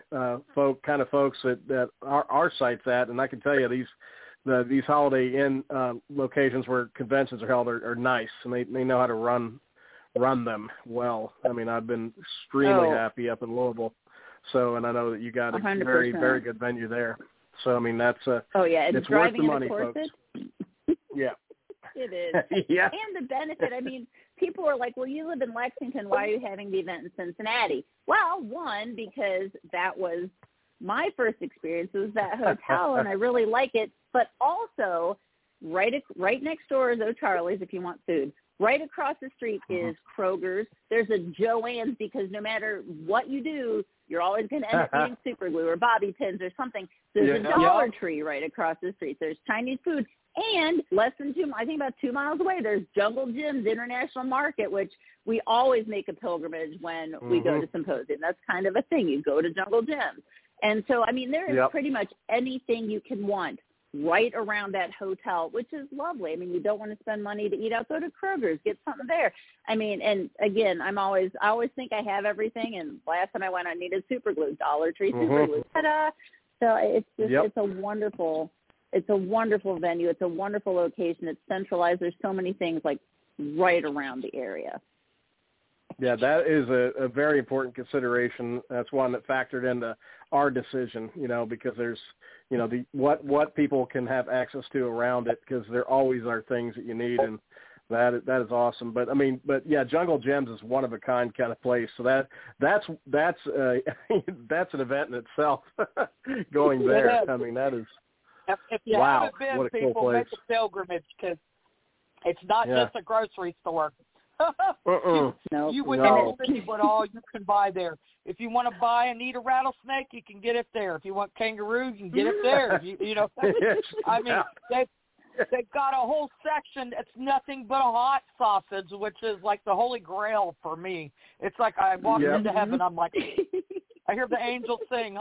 folks that our site's at. And I can tell you these Holiday Inn locations where conventions are held are nice, and they know how to run them well. I mean, I've been extremely happy up in Louisville. So, and I know that you got a 100%. very, very good venue there. So, I mean, that's and it's worth the money, folks. Yeah. It is. Yeah. And the benefit, I mean, people are like, well, you live in Lexington. Why are you having the event in Cincinnati? Well, one, because that was my first experience. It was that hotel, and I really like it. But also, right next door is O'Charlie's if you want food. Right across the street is Kroger's. There's a Joann's, because no matter what you do, you're always going to end up eating super glue or bobby pins or something. There's a Dollar Tree right across the street. There's Chinese food. And less than about 2 miles away, there's Jungle Jim's International Market, which we always make a pilgrimage when we go to Symposium. That's kind of a thing. You go to Jungle Jim's. And so, I mean, there is pretty much anything you can want right around that hotel, which is lovely. I mean, you don't want to spend money to eat out, go to Kroger's, get something there. I mean, and again, I always think I have everything. And last time I went, I needed super glue, Dollar Tree super glue. Ta-da! So it's just, it's a wonderful venue. It's a wonderful location. It's centralized. There's so many things like right around the area. Yeah, that is a very important consideration. That's one that factored into our decision, you know, because there's, you know, what people can have access to around it, because there always are things that you need, and that is awesome. But I mean, Jungle Jim's is one of a kind kind of place. So that's an event in itself. Going there, I mean, that is. If you haven't been, what a cool people, place. make a pilgrimage, because it's not just a grocery store. You would see what all you can buy there. If you want to buy and eat a rattlesnake, you can get it there. If you want kangaroo, you can get it there. You know, I mean, they've got a whole section that's nothing but a hot sausage, which is like the holy grail for me. It's like I walk into heaven. I'm like, I hear the angels sing.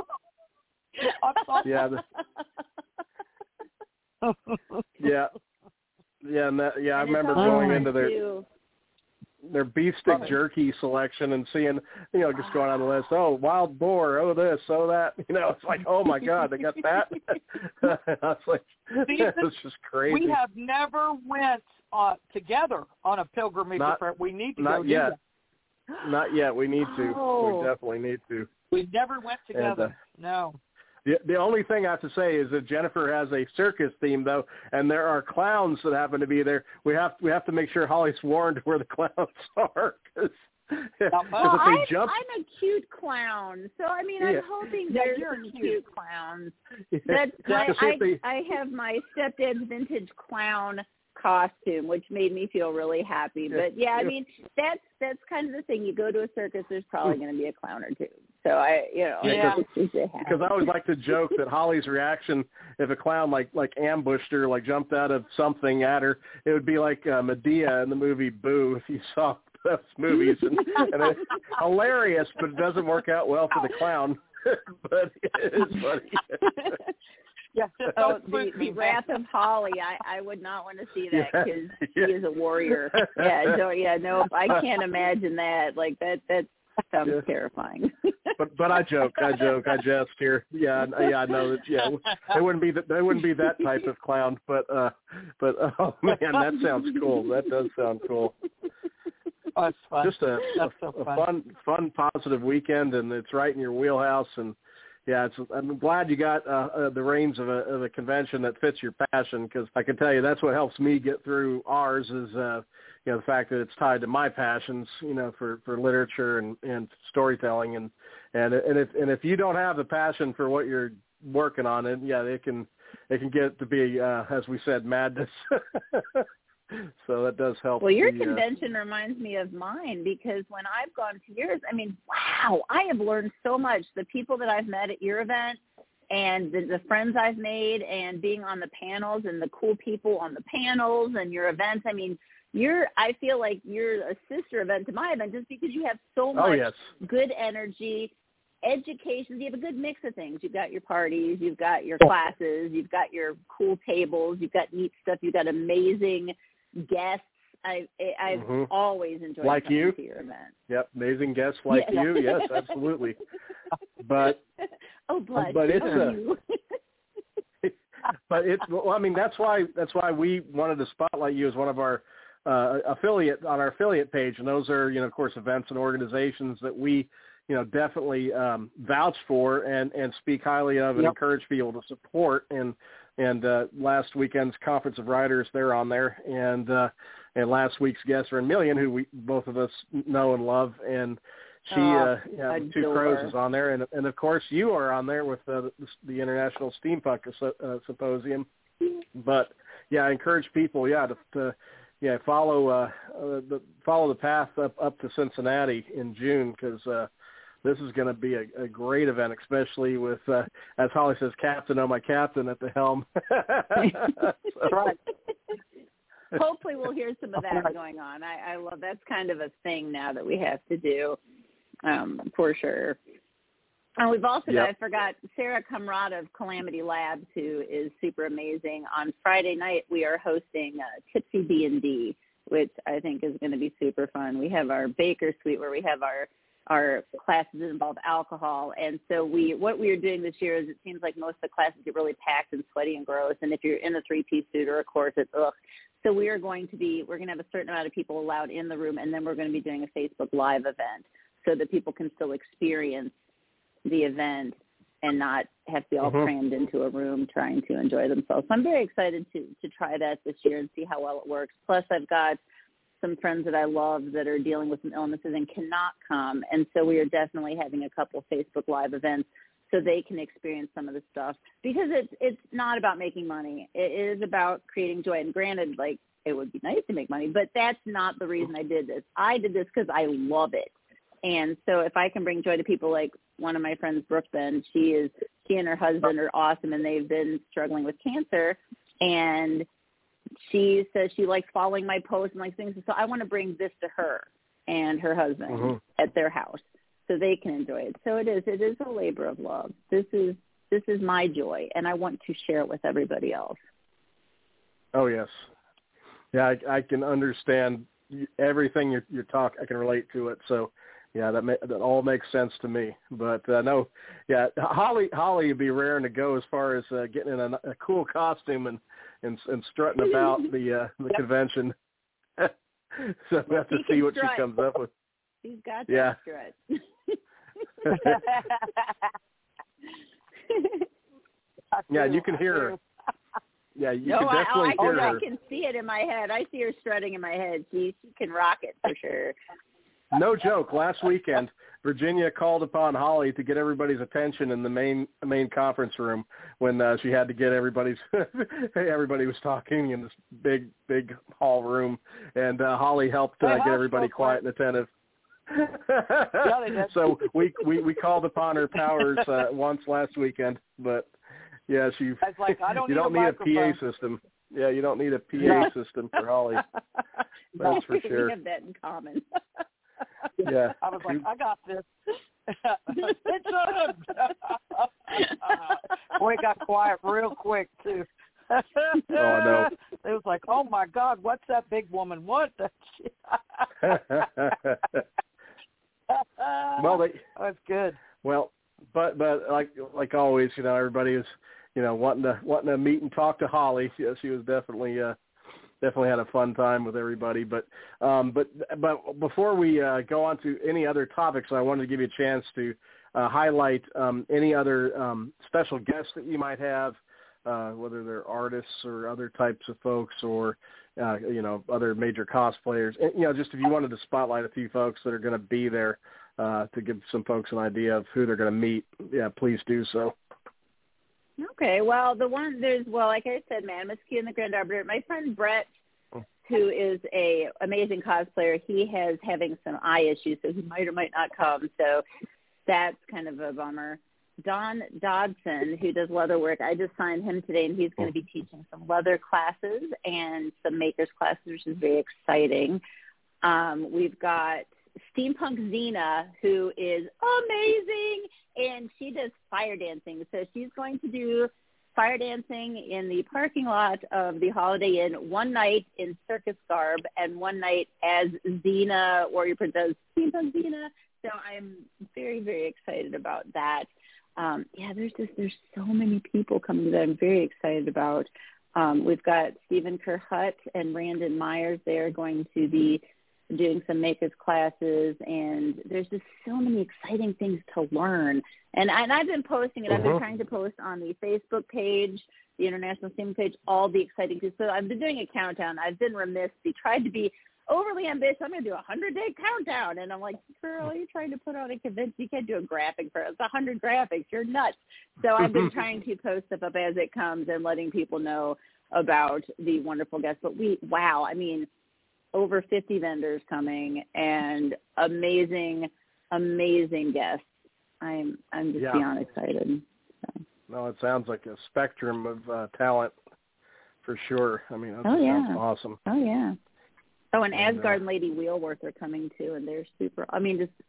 I remember going into their beef stick jerky selection and seeing, you know, just going on the list. Oh, wild boar. Oh, this. Oh, that. You know, it's like, oh my God, they got that. I was like, it's just crazy. We have never went together on a pilgrimage. We need to go. Yet. Not yet. We need to. We definitely need to. We never went together. No. The only thing I have to say is that Jennifer has a circus theme, though, and there are clowns that happen to be there. We have to make sure Holly's warned where the clowns are. I'm a cute clown, so I mean, I'm hoping there's some cute clowns. I have my stepdad's vintage clown costume, which made me feel really happy. But yeah, I mean, that's kind of the thing. You go to a circus, there's probably going to be a clown or two. So because I always like to joke that Holly's reaction if a clown like ambushed her, like jumped out of something at her, it would be like Medea in the movie Boo. If you saw those movies, and it's hilarious, but it doesn't work out well for the clown. But it is funny. Yeah. The Wrath of Holly. I would not want to see that because he is a warrior. No, I can't imagine that. Like that sounds terrifying. But I joke, I jest here. I know that. Yeah, it wouldn't be that type of clown. But oh man, that sounds cool. That does sound cool. Oh, it's fun. Just a fun, positive weekend, and it's right in your wheelhouse. And yeah, I'm glad you got the reins of a convention that fits your passion, because I can tell you that's what helps me get through ours is the fact that it's tied to my passions, for literature and storytelling, and if you don't have the passion for what you're working on, it can get to be as we said, madness. So that does help. Well, your convention reminds me of mine, because when I've gone to yours, I mean, wow, I have learned so much. The people that I've met at your event and the friends I've made, and being on the panels and the cool people on the panels and your events. I mean, I feel like you're a sister event to my event just because you have so much good energy, education. You have a good mix of things. You've got your parties, you've got your classes, you've got your cool tables, you've got neat stuff, you've got amazing guests. I've always enjoyed coming to your event. Yep, amazing guests like you. Yes, absolutely. But that's why we wanted to spotlight you as one of our affiliate page, and those are of course events and organizations that we definitely vouch for and speak highly of and encourage people to support. And last weekend's Conference of Writers, they're on there, and last week's guest, Million, who both of us know and love, and she Two Crows is on there, and of course you are on there with the International Steampunk Symposium. But I encourage people to follow the path up to Cincinnati in June, because this is going to be a great event, especially with, as Holly says, Captain on my captain at the helm. That's right. Hopefully we'll hear some of that going on. I love that's kind of a thing now that we have to do, for sure. And we've also got, I forgot, Sarah Comrade of Calamity Labs, who is super amazing. On Friday night, we are hosting Tipsy D&D, which I think is going to be super fun. We have our Baker Suite where we have our classes that involve alcohol. And so what we are doing this year is it seems like most of the classes get really packed and sweaty and gross. And if you're in a 3-piece suit or a corset, ugh. So we're going to have a certain amount of people allowed in the room, and then we're going to be doing a Facebook Live event so that people can still experience the event and not have to be all crammed into a room trying to enjoy themselves. So I'm very excited to try that this year and see how well it works. Plus, I've got some friends that I love that are dealing with some illnesses and cannot come, and so we are definitely having a couple Facebook Live events so they can experience some of the stuff, because it's not about making money. It is about creating joy. And granted, like, it would be nice to make money, but that's not the reason I did this. I did this because I love it. And so if I can bring joy to people, like one of my friends, Brooke Ben, she and her husband are awesome, and they've been struggling with cancer. And she says she likes following my posts and likes things. So I want to bring this to her and her husband at their house so they can enjoy it. So it is a labor of love. This is my joy, and I want to share it with everybody else. Oh, yes. Yeah, I can understand everything you're talking. I can relate to it. So, yeah, that all makes sense to me. But no, yeah, Holly would be raring to go as far as getting in a cool costume and strutting about the convention. So we have to see what she comes up with. She's got that strut. Yeah, you can hear her. Yeah, you can definitely hear her. I can see it in my head. I see her strutting in my head. She can rock it for sure. No joke. Last weekend, Virginia called upon Holly to get everybody's attention in the main conference room when she had to get everybody was talking in this big hall room, and Holly helped get everybody quiet and attentive. So we called upon her powers once last weekend, but yeah, I was like, I don't you don't need a PA system. Yeah, you don't need a PA system for Holly. That's for sure. We have that in common. Yeah. I was like, I got this. It's on. Boy, it got quiet real quick, too. Oh, no. It was like, oh, my God, what's that big woman? What the shit? Well, that's good. Well, but like always, everybody is, wanting to meet and talk to Holly. She was definitely had a fun time with everybody. But before we go on to any other topics, I wanted to give you a chance to highlight any other special guests that you might have, whether they're artists or other types of folks or, other major cosplayers. And, just if you wanted to spotlight a few folks that are going to be there to give some folks an idea of who they're going to meet, please do so. Okay, well, like I said, Madame Askew and the Grand Arbiter. My friend Brett, who is a amazing cosplayer, he has having some eye issues, so he might or might not come. So that's kind of a bummer. Don Dodson, who does leather work, I just signed him today, and he's going to be teaching some leather classes and some makers classes, which is very exciting. We've got Steampunk Xena, who is amazing, and she does fire dancing. So she's going to do fire dancing in the parking lot of the Holiday Inn one night in circus garb and one night as Xena, Warrior Princess, Steampunk Xena. So I'm very, very excited about that. There's so many people coming that I'm very excited about. We've got Stephen Kerhut and Brandon Myers. They're going to be doing some makers classes, and there's just so many exciting things to learn. And I've been posting it. I've been trying to post on the Facebook page, the International Steam page, all the exciting things. So I've been doing a countdown. I've been remiss. We tried to be overly ambitious. I'm going to do a 100-day countdown. And I'm like, girl, are you trying to put on a convention? You can't do a graphic for it. It's 100 graphics. You're nuts. So I've been trying to post stuff up as it comes and letting people know about the wonderful guests. But over 50 vendors coming and amazing guests. I'm just beyond excited. So. No, it sounds like a spectrum of talent for sure. That sounds awesome. Oh, yeah. Oh, and Asgard and Lady Wheelworth are coming too, and they're super. I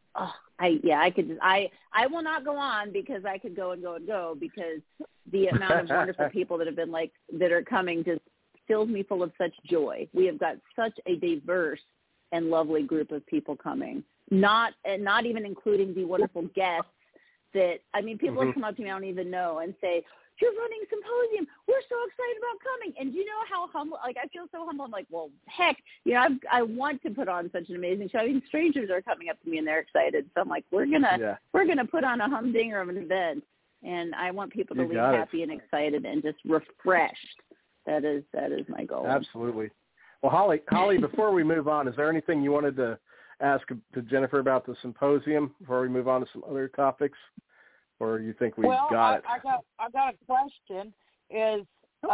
will not go on because I could go and go and go because the amount of wonderful people that are coming just fills me full of such joy. We have got such a diverse and lovely group of people coming. Not even including the wonderful guests that people have come up to me I don't even know and say, "You're running a symposium. We're so excited about coming." And you know how humble? I feel so humble. I'm like, well, heck, I want to put on such an amazing show. Strangers are coming up to me and they're excited. So I'm like, we're gonna put on a humdinger of an event, and I want people to leave happy and excited and just refreshed. That is my goal. Absolutely. Well, Holly, before we move on, is there anything you wanted to ask to Jennifer about the symposium before we move on to some other topics? Or you think we've got it? I got a question. Is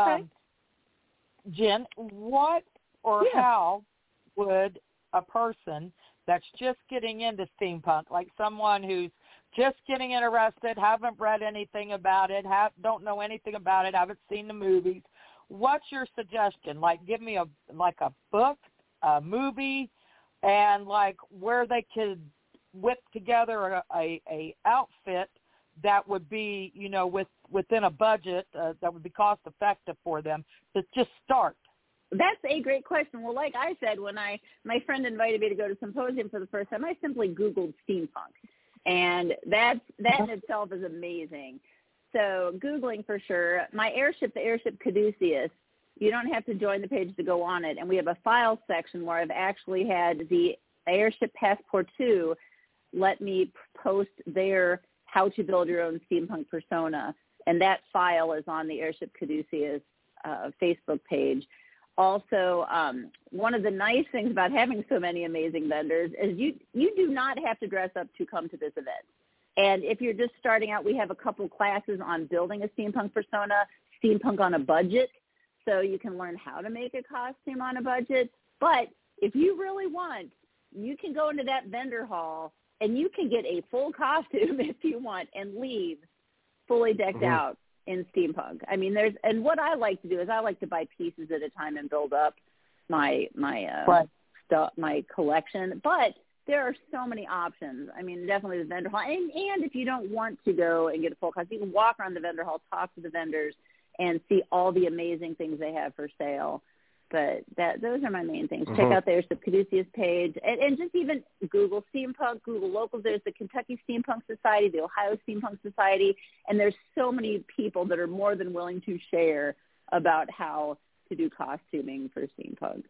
Jen, what or how would a person that's just getting into steampunk, like someone who's just getting interested, haven't read anything about it, don't know anything about it, haven't seen the movies, what's your suggestion? Like, give me a book, a movie, and where they could whip together a outfit that would be, within a budget that would be cost effective for them to just start. That's a great question. Well, like I said, when my friend invited me to go to Symposium for the first time, I simply Googled steampunk, and that in itself is amazing. So Googling for sure. My airship, the airship Caduceus, you don't have to join the page to go on it. And we have a file section where I've actually had the Airship Passport 2 let me post their how to build your own steampunk persona. And that file is on the Airship Caduceus Facebook page. Also, one of the nice things about having so many amazing vendors is you do not have to dress up to come to this event. And if you're just starting out, we have a couple classes on building a steampunk persona, steampunk on a budget, so you can learn how to make a costume on a budget. But if you really want, you can go into that vendor hall and you can get a full costume if you want and leave fully decked out in steampunk. I mean, and what I like to do is I like to buy pieces at a time and build up my stuff, my collection. But there are so many options. I mean, definitely the vendor hall. And if you don't want to go and get a full costume, you can walk around the vendor hall, talk to the vendors, and see all the amazing things they have for sale. But those are my main things. Check out there's the Caduceus page, and just even Google steampunk, Google locals. There's the Kentucky Steampunk Society, the Ohio Steampunk Society, and there's so many people that are more than willing to share about how to do costuming for steampunk.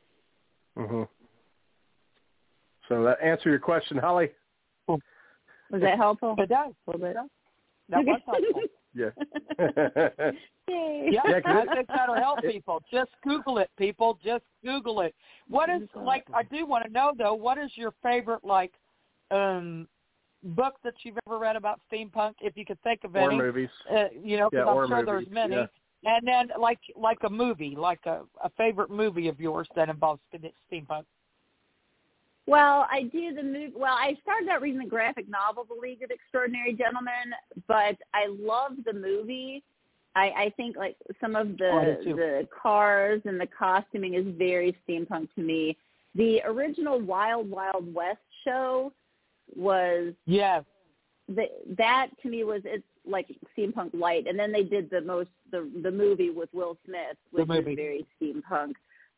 So that answer your question, Holly? Was that helpful? It does. A little bit. That was helpful. Yeah. Yay. Yeah, I think that'll help people. Just Google it, people. Just Google it. What is, I do want to know, though, what is your favorite, book that you've ever read about steampunk, if you could think of any? Or movies. Because I'm sure there's many. Yeah. And then, like a movie, like a favorite movie of yours that involves steampunk. Well, I do the movie. Well, I started out reading the graphic novel, The League of Extraordinary Gentlemen, but I love the movie. I think like some of the cars and the costuming is very steampunk to me. The original Wild Wild West show was that to me it's like steampunk light, and then they did the movie with Will Smith, which is very steampunk.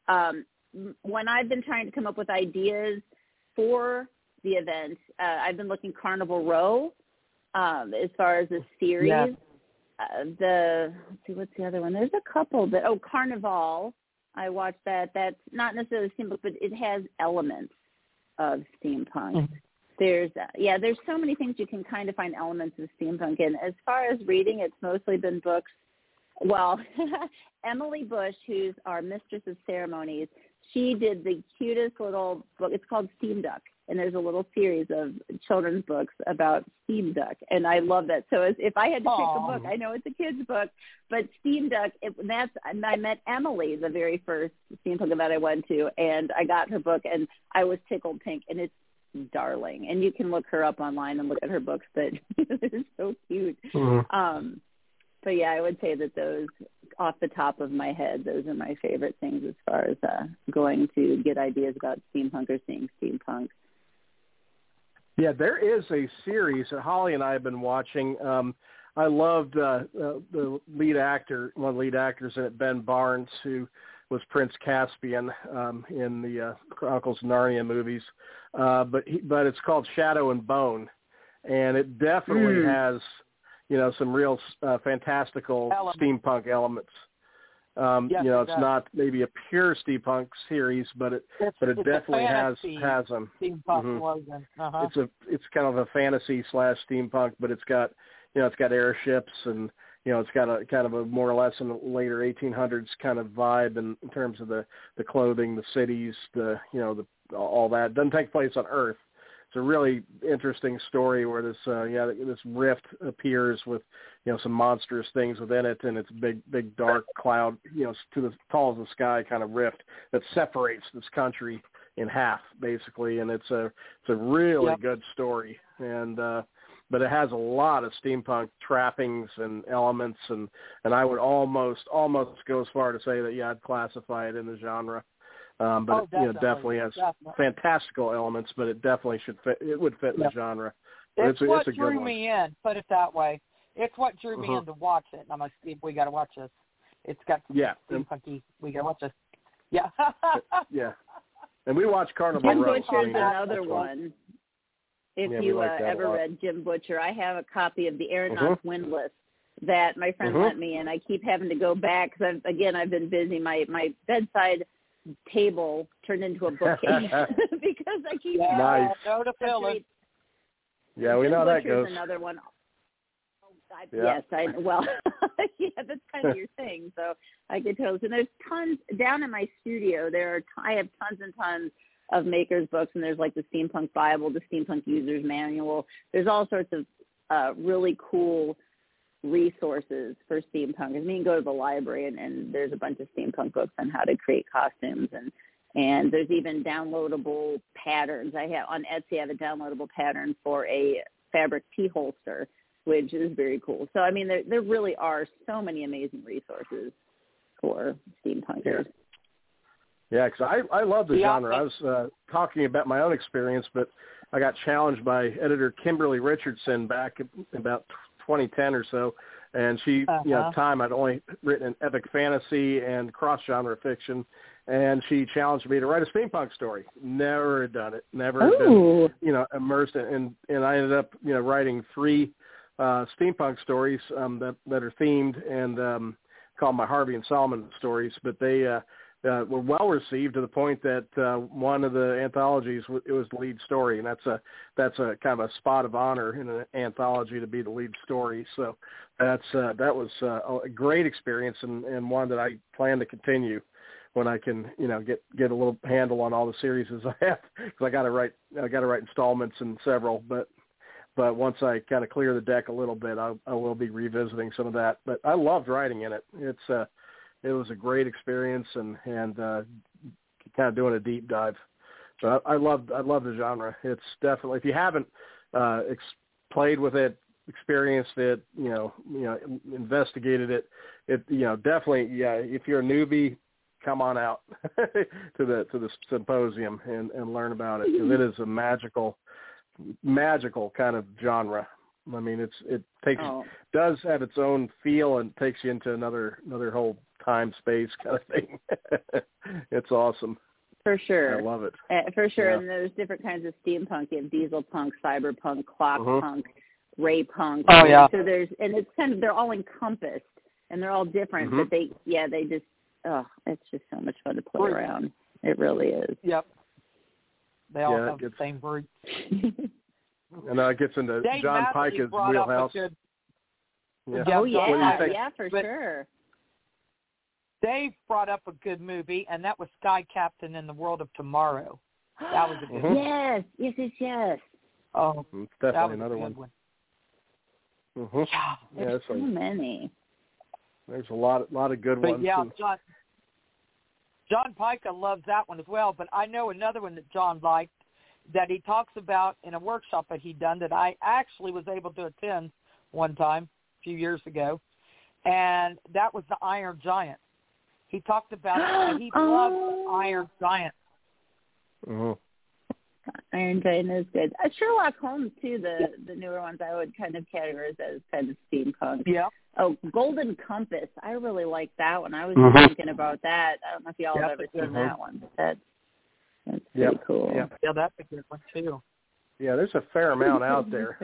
When I've been trying to come up with ideas for the event, I've been looking Carnival Row as far as a series. Yeah. Let's see, what's the other one? There's a couple Carnival. I watched that. That's not necessarily steampunk, but it has elements of steampunk. There's so many things you can kind of find elements of steampunk in. As far as reading, it's mostly been books. Well, Emily Bush, who's our mistress of ceremonies, she did the cutest little book. It's called Steam Duck, and there's a little series of children's books about Steam Duck, and I love that. So if I had to pick a book, I know it's a kid's book, but Steam Duck, I met Emily the very first steampunk event I went to, and I got her book, and I was tickled pink, and it's darling. And you can look her up online and look at her books, but they're so cute. But yeah, I would say that those, off the top of my head, those are my favorite things as far as going to get ideas about steampunk or seeing steampunk. Yeah, there is a series that Holly and I have been watching. I loved the lead actor, one of the lead actors in it, Ben Barnes, who was Prince Caspian in the Chronicles of Narnia movies. But it's called Shadow and Bone, and it definitely has some real fantastical steampunk elements. It's not maybe a pure steampunk series, but it definitely has them. Steampunk It's kind of a fantasy / steampunk, but it's got airships, and it's got a kind of a more or less in the later 1800s kind of vibe in terms of the clothing, the cities, all that. It doesn't take place on Earth. It's a really interesting story where this rift appears with some monstrous things within it, and it's a big dark cloud to the tall as the sky kind of rift that separates this country in half basically, and it's a really good story, and but it has a lot of steampunk trappings and elements, and I would almost go as far to say that I'd classify it in the genre. But it definitely has fantastical elements, but it definitely should fit. It would fit in the genre. It's what drew me in. Put it that way. It's what drew me in to watch it. I'm like, Steve, we got to watch this. It's got some steampunky. We got to watch this. Yeah. Yeah. And we watched Carnival Jim Row. Butcher's another one. If you ever read Jim Butcher, I have a copy of the Aeronauts Windlass that my friend lent me, and I keep having to go back because I've been busy. My bedside table turned into a bookcase because I keep nice. Go to Phyllis. Yeah, we know that goes. Another one. Oh Yes, well, yeah, that's kind of your thing. So I could tell. So there's tons down in my studio. I have tons and tons of makers books, and there's like the Steampunk Bible, the Steampunk User's Manual. There's all sorts of really cool resources for steampunk. I mean, you can go to the library and there's a bunch of steampunk books on how to create costumes, and there's even downloadable patterns. I have on Etsy, I have a downloadable pattern for a fabric tea holster, which is very cool. So I mean, there really are so many amazing resources for steampunkers. Yeah, because I love the genre. I was talking about my own experience, but I got challenged by editor Kimberly Richardson back in about 2010 or so, and she, time I'd only written epic fantasy and cross-genre fiction, and she challenged me to write a steampunk story. Never had done it. Never had been, immersed in, and I ended up, writing 3 steampunk stories that are themed and called my Harvey and Solomon stories, but they were well received to the point that one of the anthologies, it was the lead story, and that's a kind of a spot of honor in an anthology to be the lead story. So that was a great experience and one that I plan to continue when I can get a little handle on all the series as I have, because I got to write installments in several, but once I kind of clear the deck a little bit, I will be revisiting some of that. But I loved writing in it. It was a great experience and kind of doing a deep dive. So I love the genre. It's definitely, if you haven't played with it, experienced it, investigated it, definitely, if you're a newbie, come on out to the symposium and learn about it, because it is a magical kind of genre. I mean, it does have its own feel and takes you into another whole time space kind of thing. It's awesome. For sure. I love it. For sure. Yeah. And there's different kinds of steampunk. You have diesel punk, cyberpunk, clock punk, ray punk. Oh, yeah. So it's kind of, they're all encompassed and they're all different, but they just, it's just so much fun to play around. It really is. Yep. They all have the same roots. And it gets into Dave John Matthews Pica's brought wheelhouse. Oh, yeah, for sure. Dave brought up a good movie, and that was Sky Captain in the World of Tomorrow. That was a good one. Yes. It's Oh, definitely that was another a good one. Yeah, there's so many. There's a lot of good but ones. Yeah, John Pica loves that one as well, but I know another one that John liked that he talks about in a workshop that he'd done that I actually was able to attend one time a few years ago, and that was the Iron Giant. He talked about it, and he loved the Iron Giant. Iron Giant is good. Sherlock Holmes, too, the newer ones I would kind of categorize as kind of steampunk. Yeah. Oh, Golden Compass. I really like that one. I was thinking about that. I don't know if y'all have ever seen that one, but that's pretty cool. Yeah, that's a good one, too. Yeah, there's a fair amount out there.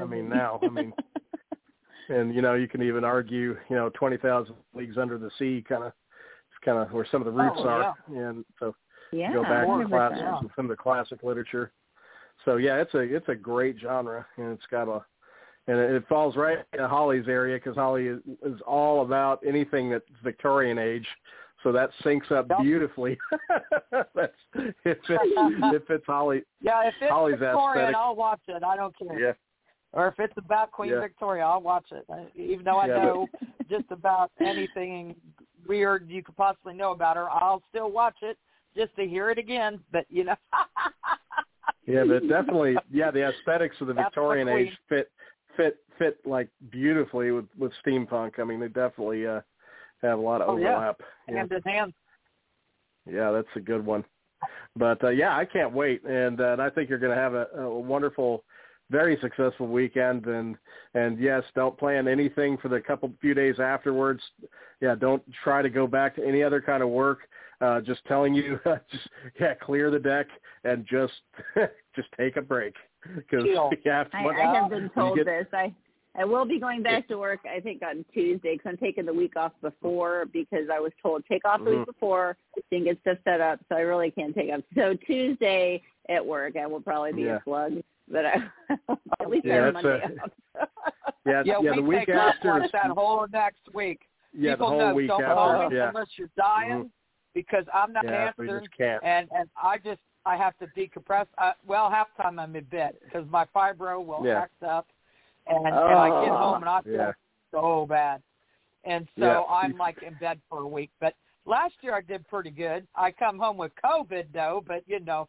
And, you can even argue, 20,000 Leagues Under the Sea kind of where some of the roots are. And so go back to some of the classic literature. So, yeah, it's a great genre, and it's got and it falls right in Holly's area, because Holly is all about anything that's Victorian age. So that syncs up beautifully. It fits Holly. Yeah, if it's Holly's Victorian, aesthetic. I'll watch it. I don't care. Yeah. Or if it's about Queen Victoria, I'll watch it. Even though I know just about anything weird you could possibly know about her, I'll still watch it just to hear it again. But, Yeah, but definitely, the aesthetics of the Victorian age fit like beautifully with steampunk. I mean, they definitely have a lot of overlap. Hand in hand. Yeah, that's a good one. But I can't wait, and I think you're going to have a wonderful, very successful weekend. And yes, don't plan anything for the few days afterwards. Yeah, don't try to go back to any other kind of work. Just telling you, clear the deck and just take a break. Because I have been told this. I will be going back to work, I think, on Tuesday, because I'm taking the week off before, because I was told take off the week before, didn't get stuff set up, so I really can't take off. So Tuesday at work, I will probably be a slug, but at least I have Monday off. Yeah, we the week take off after like that whole next week. Yeah, People the whole know, week don't after. call me Yeah. unless you're dying, because I'm not Yeah, we answering. just can't. And I have to decompress. Half time I'm in bed because my fibro will act up, and I get home and I feel so bad, and so I'm like in bed for a week. But last year I did pretty good. I come home with COVID though, but you know.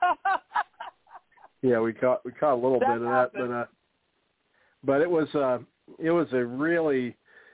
Yeah, we caught a little bit of that, but it was a really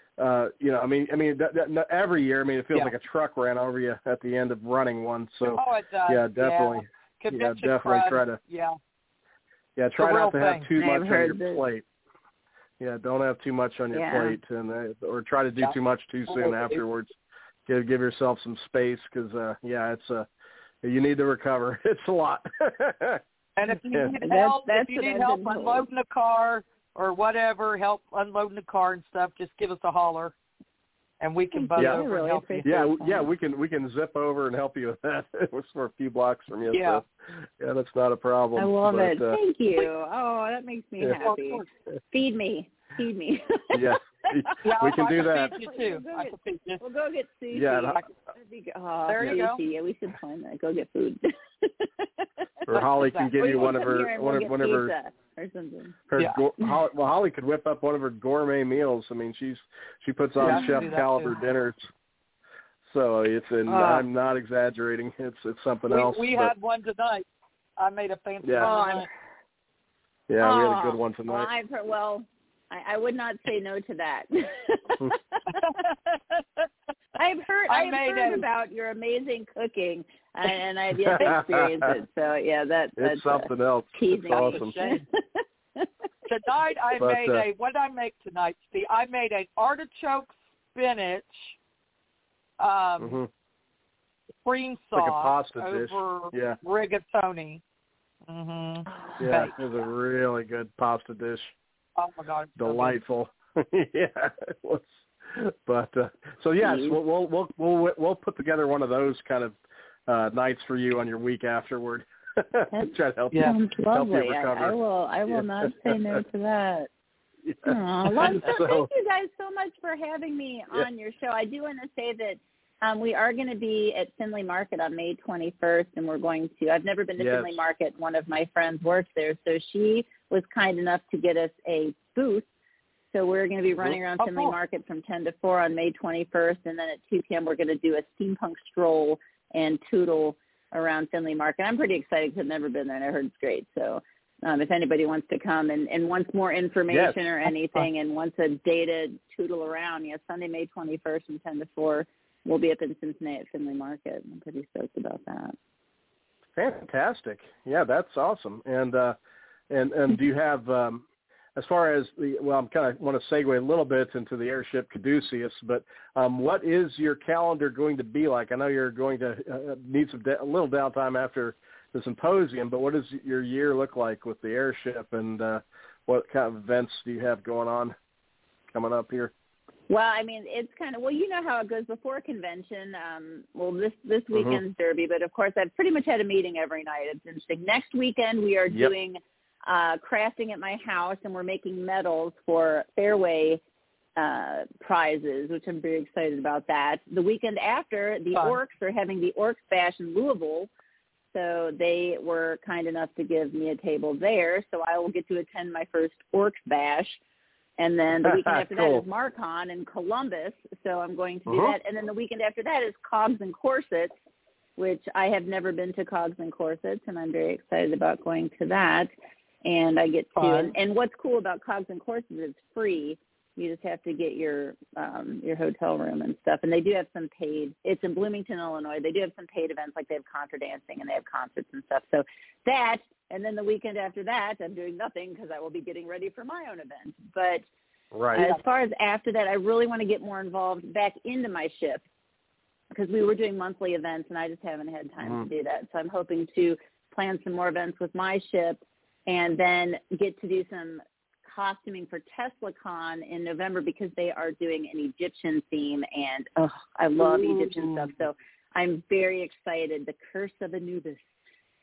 every year, it feels like a truck ran over you at the end of running one. So it does. yeah, definitely. Definitely try to try not to have too much on your plate. Yeah, don't have too much on your plate, and or try to do too much too soon afterwards. Give yourself some space because it's you need to recover. It's a lot. And if you need help, unloading the car or whatever, help unloading the car and stuff, just give us a holler, and we can buzz over and help you. Yeah, we can zip over and help you with that. It was for a few blocks from you. Yeah. So, that's not a problem. I love it. Thank you. Oh, that makes me happy. Feed me. Yeah. We can do that. Feed you too. We'll go get sushi. Yeah. There you go. Yeah, we should plan that. Go get food. Or Holly can give you one of her or something. Holly could whip up one of her gourmet meals. She puts on chef caliber dinners. So I'm not exaggerating. It's something else. We had one tonight. I made a fancy one tonight. Yeah, we had a good one tonight. I would not say no to that. I've heard about your amazing cooking, and I've yet to experience it. So that's something else. Teasing. It's awesome. Tonight what did I make tonight, Steve? I made an artichoke spinach cream sauce like a pasta over dish. rigatoni. Yeah, it was a really good pasta dish. Oh my God, delightful. Yeah, it was. But so yes, we'll put together one of those kind of nights for you on your week afterward. Try to help you recover. I will not say no to that. Yeah. Thank you guys so much for having me on your show. I do want to say that we are going to be at Findlay Market on May 21st, and we're going to. I've never been to Findlay Market. One of my friends works there, so she was kind enough to get us a booth. So we're going to be running around Findlay Market from 10 to 4 on May 21st, and then at 2 p.m. we're going to do a steampunk stroll and tootle around Findlay Market. I'm pretty excited because I've never been there, and I heard it's great. So if anybody wants to come and wants more information or anything and wants a day to tootle around, Sunday, May 21st from 10 to 4, we'll be up in Cincinnati at Findlay Market. I'm pretty stoked about that. Fantastic. Yeah, that's awesome. And do you have, as far as I'm kind of want to segue a little bit into the airship Caduceus, but what is your calendar going to be like? I know you're going to need a little downtime after the symposium, but what does your year look like with the airship, and what kind of events do you have going on coming up here? Well, it's kind of, you know how it goes before a convention. This weekend's Derby, but of course I've pretty much had a meeting every night. It's interesting. Next weekend we are doing crafting at my house, and we're making medals for Fairway prizes, which I'm very excited about that. The weekend after, the Orcs are having the Orcs Bash in Louisville, so they were kind enough to give me a table there, so I will get to attend my first Orcs Bash. And then the weekend after that is Marcon in Columbus, so I'm going to do that. And then the weekend after that is Cogs and Corsets, which I have never been to Cogs and Corsets, and I'm very excited about going to that. And I get to, and what's cool about Cogs and Corsets is it's free. You just have to get your hotel room and stuff. And they do have some paid. It's in Bloomington, Illinois. They do have some paid events, like they have contra dancing and they have concerts and stuff. So that, and then the weekend after that, I'm doing nothing because I will be getting ready for my own event. But as far as after that, I really want to get more involved back into my ship, because we were doing monthly events and I just haven't had time to do that. So I'm hoping to plan some more events with my ship and then get to do some costuming for TeslaCon in November, because they are doing an Egyptian theme, and I love Egyptian stuff. So I'm very excited. The Curse of Anubis.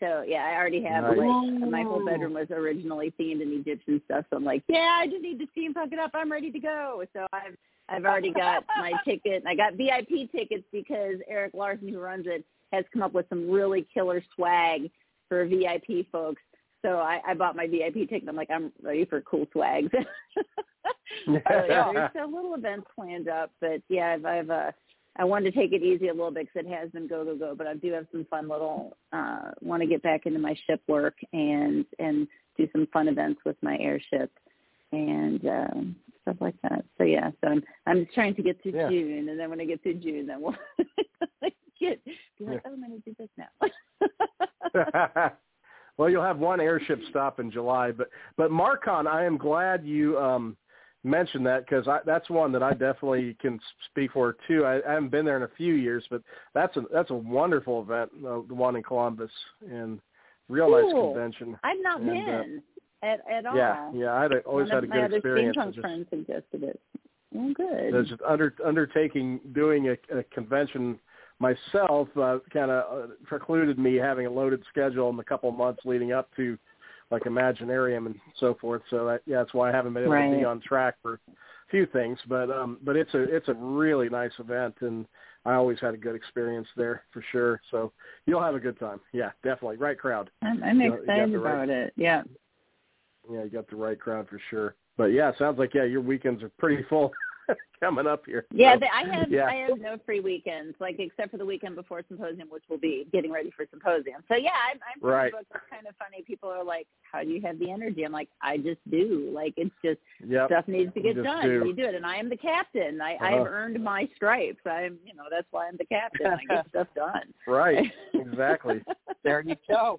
So, yeah, I already have, my whole bedroom was originally themed in Egyptian stuff. So I'm like, yeah, I just need to steampunk it up. I'm ready to go. So I've already got my ticket. I got VIP tickets because Eric Larson, who runs it, has come up with some really killer swag for VIP folks. So I bought my VIP ticket. I'm like, I'm ready for cool swags. There's still little events planned up, but yeah, I wanted to take it easy a little bit because it has been go, but I do have some fun little, want to get back into my ship work and do some fun events with my airship and stuff like that. So yeah, so I'm just trying to get through June, and then when I get through June, then we'll be like, oh, I'm going to do this now. Well, you'll have one airship stop in July, but Marcon, I am glad you mentioned that because that's one that I definitely can speak for too. I haven't been there in a few years, but that's a wonderful event, the one in Columbus, and real nice convention. I've not been at all. Yeah, I always had a good experience. My other steampunk friends suggested it. Well, good. Just undertaking doing a convention myself kind of precluded me having a loaded schedule in the couple of months leading up to like Imaginarium and so forth. So that's why I haven't been able to be on track for a few things. But it's a really nice event, and I always had a good experience there for sure. So you'll have a good time. Yeah, definitely. Right crowd. I'm excited about it. Yeah. Yeah, you got the right crowd for sure. But yeah, it sounds like your weekends are pretty full. Coming up here. Yeah, so, I have no free weekends, like except for the weekend before Symposium, which will be getting ready for Symposium. So yeah, I'm pretty booked. It's kind of funny. People are like, "How do you have the energy?" I'm like, "I just do. Like it's just stuff needs to get done. You do it." And I am the captain. I've earned my stripes. That's why I'm the captain. I get stuff done. Right. Exactly. There you go.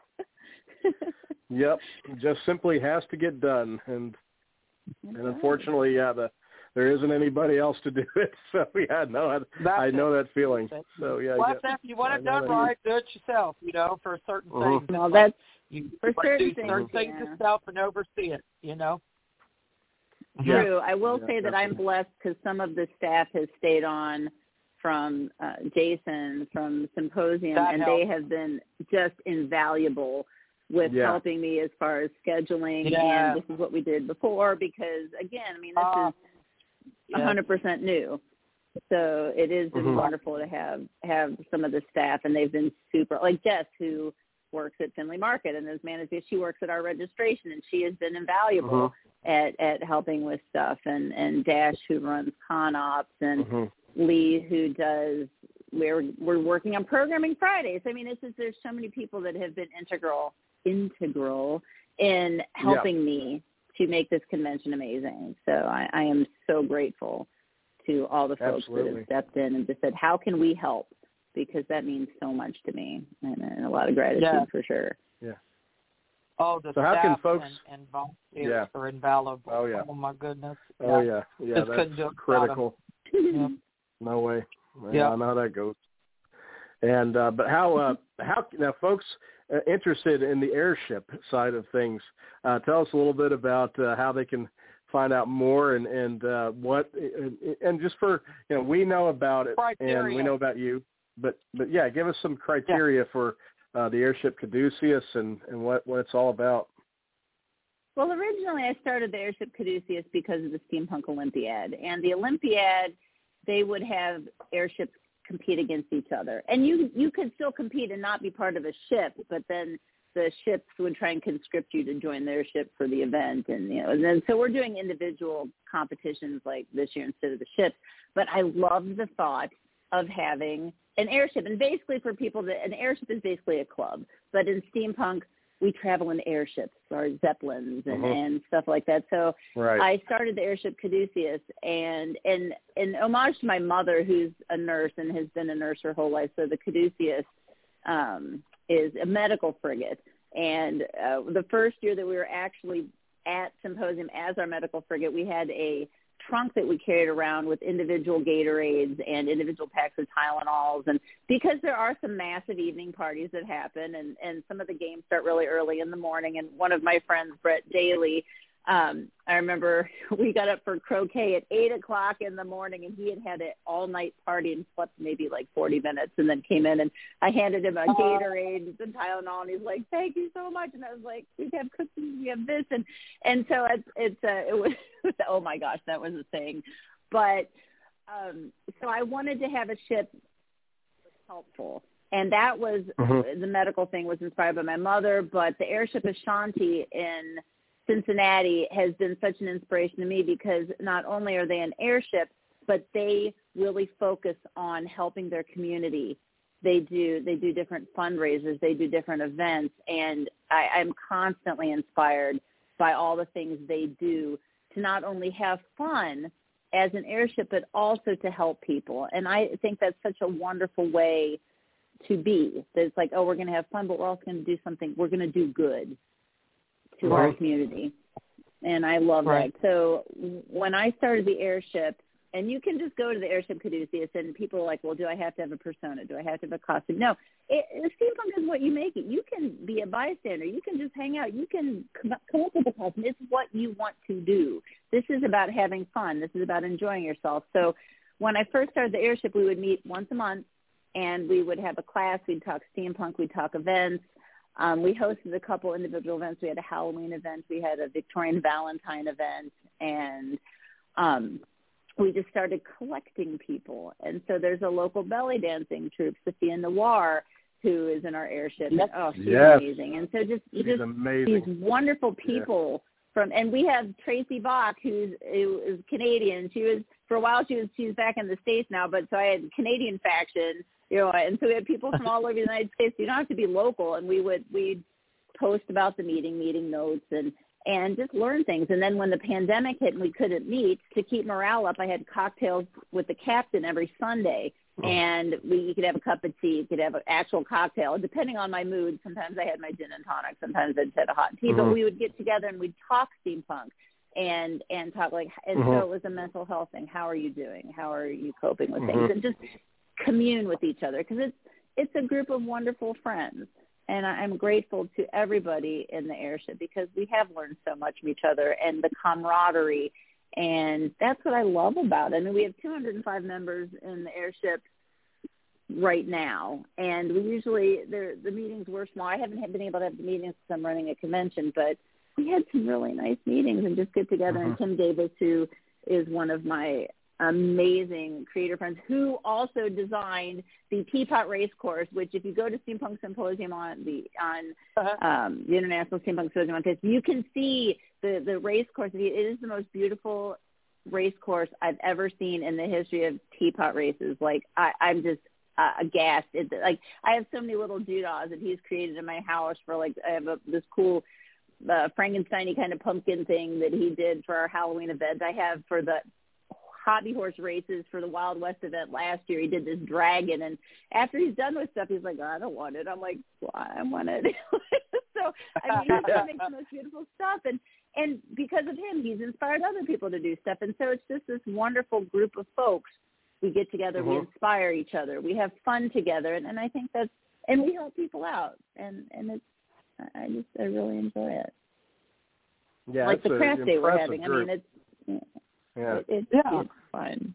Yep. It just simply has to get done, and unfortunately, there isn't anybody else to do it, so I know that feeling. So if you want it done right, do it yourself. For certain things. No, that's for certain things yourself and oversee it. True. I will say that I'm blessed because some of the staff has stayed on from Jason from Symposium, and they have been just invaluable with helping me as far as scheduling. And this is what we did before because again, this is 100% new. So it is just wonderful to have some of the staff, and they've been super, like Jess, who works at Finley Market and is manager. She works at our registration, and she has been invaluable at helping with stuff. And Dash, who runs Con Ops, and Lee, who does, we're working on Programming Fridays. It's just, there's so many people that have been integral in helping me to make this convention amazing. So I am so grateful to all the folks that have stepped in and just said, how can we help? Because that means so much to me, and a lot of gratitude for sure. Yeah. Oh, the staff how can folks, and volunteers are invaluable. Oh, yeah. Oh, my goodness. Oh, yeah. Yeah, that's critical. No way. I know how that goes. And but how now, folks interested in the airship side of things, tell us a little bit about how they can find out more and what and just for we know about it criteria. And we know about you, but give us some criteria for the airship Caduceus and what it's all about. Well, originally I started the airship Caduceus because of the Steampunk Olympiad, and the Olympiad, they would have airships compete against each other, and you could still compete and not be part of a ship, but then the ships would try and conscript you to join their ship for the event, and and then so we're doing individual competitions like this year instead of the ships. But I love the thought of having an airship, and basically for people that an airship is basically a club, but in steampunk we travel in airships or zeppelins and stuff like that. So I started the airship Caduceus, and in homage to my mother, who's a nurse and has been a nurse her whole life. So the Caduceus is a medical frigate. And the first year that we were actually at Symposium as our medical frigate, we had a trunk that we carried around with individual Gatorades and individual packs of Tylenols. And because there are some massive evening parties that happen, and some of the games start really early in the morning, and one of my friends, Brett Daly, I remember we got up for croquet at 8:00 in the morning, and he had an all-night party and slept maybe like 40 minutes, and then came in, and I handed him a Gatorade and some Tylenol, and he's like, "Thank you so much." And I was like, "We have cookies, we have this," and so it was oh my gosh, that was a thing. But so I wanted to have a ship that was helpful. And that was the medical thing was inspired by my mother, but the airship Ashanti in Cincinnati has been such an inspiration to me because not only are they an airship, but they really focus on helping their community. They do different fundraisers, they do different events, and I'm constantly inspired by all the things they do to not only have fun as an airship, but also to help people. And I think that's such a wonderful way to be. It's like, oh, we're going to have fun, but we're also going to do something. We're going to do good to our community. And I love that. So when I started the airship, and you can just go to the Airship Caduceus, and people are like, well, do I have to have a persona? Do I have to have a costume? No. Steampunk is what you make it. You can be a bystander. You can just hang out. You can come up with a costume. It's what you want to do. This is about having fun. This is about enjoying yourself. So when I first started the airship, we would meet once a month, and we would have a class. We'd talk steampunk. We'd talk events. We hosted a couple individual events. We had a Halloween event. We had a Victorian Valentine event. And we just started collecting people. And so there's a local belly dancing troupe, Sophia Noir, who is in our airship. And, she's amazing. And so just these wonderful people. And we have Tracy Bach, who is Canadian. She was, for a while, she's back in the States now, but so I had Canadian faction. And so we had people from all over the United States. You don't have to be local, and we'd post about the meeting notes, and just learn things. And then when the pandemic hit and we couldn't meet, to keep morale up, I had cocktails with the captain every Sunday, and you could have a cup of tea, you could have an actual cocktail, depending on my mood. Sometimes I had my gin and tonic, sometimes I'd had a hot tea, but we would get together and we'd talk steampunk. And talk so it was a mental health thing. How are you doing? How are you coping with things? And just commune with each other, because it's a group of wonderful friends, and I'm grateful to everybody in the airship because we have learned so much from each other and the camaraderie, and that's what I love about it. I mean, we have 205 members in the airship right now, and we usually the meetings were small. I haven't been able to have the meetings because I'm running a convention, but we had some really nice meetings and just get together. And Tim Davis, who is one of my amazing creator friends, who also designed the Teapot Race Course, which if you go to Steampunk Symposium on the International Steampunk Symposium on Facebook, you can see the race course. It is the most beautiful race course I've ever seen in the history of teapot races. Like I'm just aghast. It's like I have so many little doodahs that he's created in my house for I have this cool Frankenstein-y kind of pumpkin thing that he did for our Halloween event. I have for the hobby horse races for the Wild West event last year. He did this dragon, and after he's done with stuff, he's like, I don't want it. I'm like, well, I want it. So I mean, he makes the most beautiful stuff, and because of him, he's inspired other people to do stuff. And so it's just this wonderful group of folks. We get together, we inspire each other, we have fun together, and I think that's, and we help people out, and it's, I really enjoy it. Yeah, like the craft day we're having. Group. I mean, it's fun.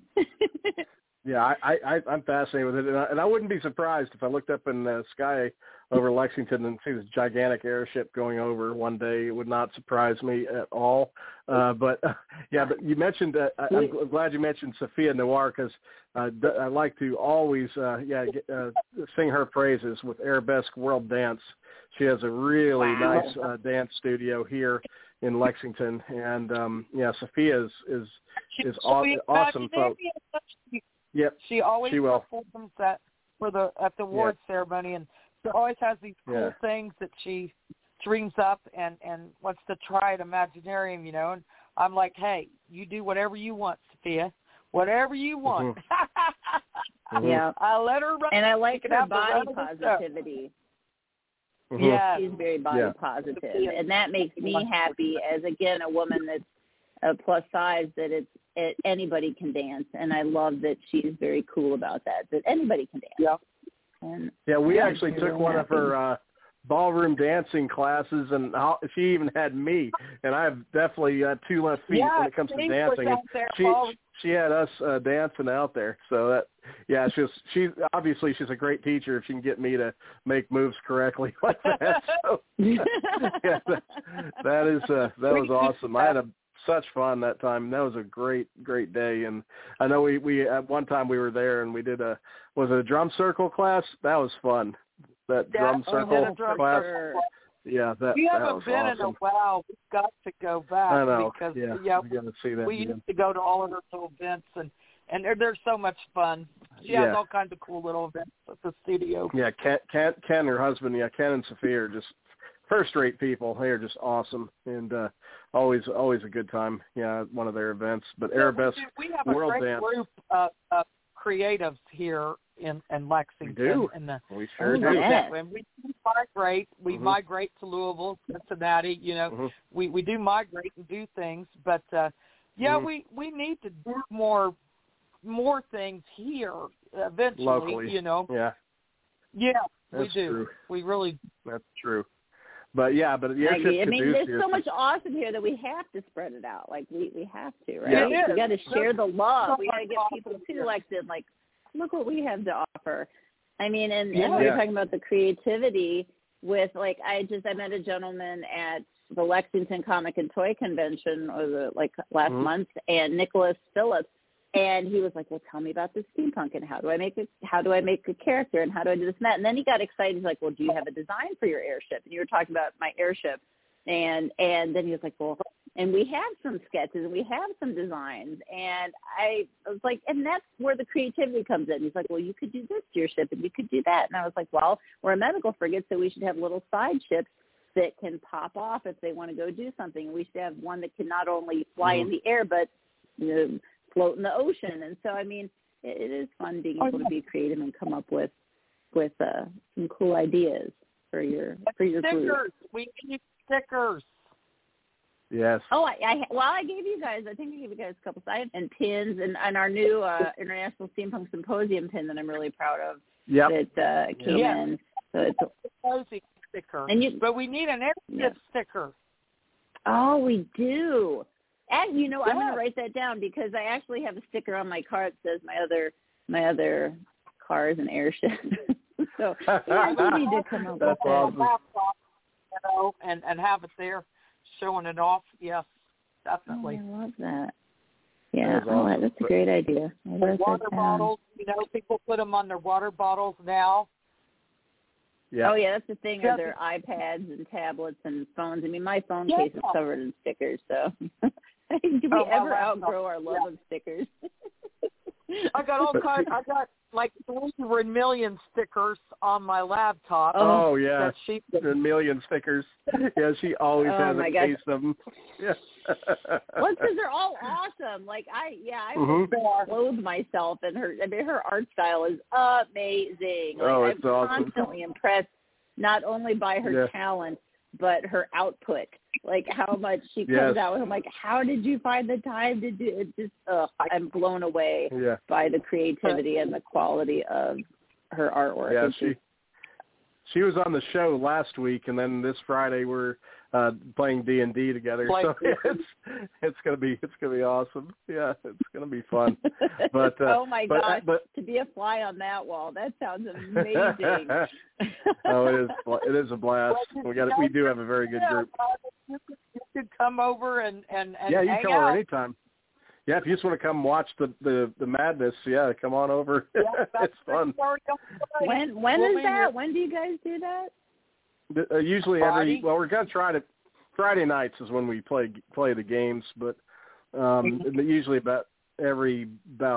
Yeah, I'm fascinated with it, and I wouldn't be surprised if I looked up in the sky over Lexington and see this gigantic airship going over one day. It would not surprise me at all. But you mentioned, I'm glad you mentioned Sophia Noir, because I like to always sing her praises with Arabesque World Dance. She has a really nice dance studio here in Lexington, and Sophia is awesome, folks. Yep, she always will. performs that at the award ceremony, and she always has these cool things that she dreams up and wants to try at Imaginarium, And I'm like, hey, you do whatever you want, Sophia, whatever you want. Yeah, I let her run, and I like her body positivity. Yeah, she's very body positive, and that makes me happy as, again, a woman that's a plus size, that anybody can dance, and I love that she's very cool about that anybody can dance. We actually took one of her ballroom dancing classes, and she even had me, and I have definitely 2 left feet when it comes to dancing. She had us dancing out there. So that, she's obviously she's a great teacher if she can get me to make moves correctly like that. So yeah, that was awesome. I had such fun that time. That was a great day, and I know we at one time we were there and we did was it a drum circle class? That was fun. That drum circle class. Yeah, we haven't was been awesome. in a while. We've got to go back. I know. Because we got to see that. We again. used to go to all of her little events, and they're so much fun. She has all kinds of cool little events at the studio. Yeah, Ken, her husband, Ken and Sophia are just first-rate people. They are just awesome, and always a good time. Yeah, at one of their events. But Arabesque we have World a great Dance. group of creatives here in Lexington. We do. We sure do. And we migrate. We migrate to Louisville, Cincinnati. We do migrate and do things, but we need to do more things here eventually. Locally. Yeah, that's we do. True. We really. That's true. But I mean, there's so much awesome here that we have to spread it out. Like we have to, right? Yeah. We got to share the love. We got to get people to Lexington. Like, look what we have to offer. I mean, and we were talking about the creativity with, like, I met a gentleman at the Lexington Comic and Toy Convention last month, and Nicholas Phillips, and he was like, well, tell me about the steampunk and how do I make a character and how do I do this and that? And then he got excited. He's like, well, do you have a design for your airship? And you were talking about my airship. And then he was like, well, and we have some sketches and we have some designs. And I was like, and that's where the creativity comes in. He's like, well, you could do this to your ship and you could do that. And I was like, well, we're a medical frigate, so we should have little side ships that can pop off if they want to go do something. We should have one that can not only fly in the air, but float in the ocean. And so, I mean, it is fun being able to be creative and come up with some cool ideas for your stickers. group. We need stickers. Yes. Oh, I gave you guys. I think I gave you guys a couple sides and pins and our new International Steampunk Symposium pin that I'm really proud of. Yep. That came in. So it's a sticker. But we need an airship sticker. Oh, we do. And I'm going to write that down because I actually have a sticker on my car that says my other cars and airships. So we need to come up with awesome. And have it there, showing it off. Yes, definitely. Oh, I love that. Yeah, awesome. That's a great idea. Water bottles. People put them on their water bottles now. Yeah. Oh, yeah, that's the thing. Are their iPads and tablets and phones? I mean, my phone case is covered in stickers, so do we ever outgrow our love of stickers? I got all kinds. I got like 3 million stickers on my laptop. Oh yeah, a million stickers. Yeah, she always has a case of them. Yeah. Well, because they're all awesome. Like I loathe myself in her. I mean, her art style is amazing. Like, it's I'm awesome. constantly impressed not only by her talent but her output. Like how much she comes out with. I'm like, how did you find the time to do it? Just I'm blown away by the creativity and the quality of her artwork. Yeah, she was on the show last week, and then this Friday we're playing D&D together. So it's gonna be awesome. Yeah, it's gonna be fun. But oh my gosh, to be a fly on that wall, that sounds amazing. It is a blast. We do have a very good group. You could come over and yeah, you hang come over anytime. Yeah, if you just want to come watch the madness, come on over. It's fun. When is that? When do you guys do that? Usually we're gonna try to Friday nights is when we play the games, but usually about every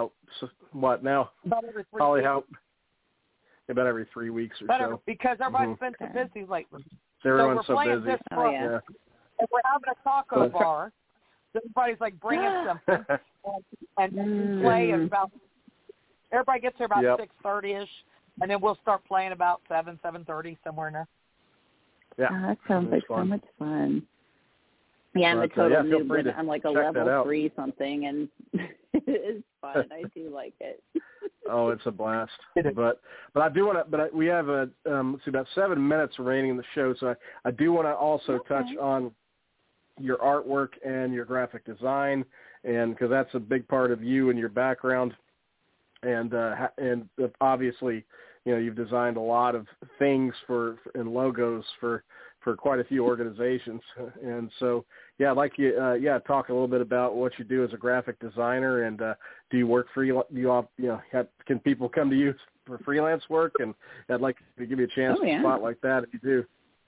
3 weeks or so. Because everybody's been so busy lately. Everyone's so busy. busy. And we're having a taco bar. So everybody's like bringing something and play at about. Everybody gets there about 6:30ish, and then we'll start playing about 7:30 somewhere in there. Yeah, that sounds like so much fun. Yeah, I'm a total noob, but I'm like a level 3 something, and it's fun. I do like it. Oh, it's a blast. But I do want to. But we have let's see, about 7 minutes remaining in the show, so I do want to also touch on your artwork and your graphic design, and because that's a big part of you and your background, and obviously, you know, you've designed a lot of things and logos for quite a few organizations, and so I'd like you talk a little bit about what you do as a graphic designer, and do you work can people come to you for freelance work? And I'd like to give you a chance to spot like that if you do.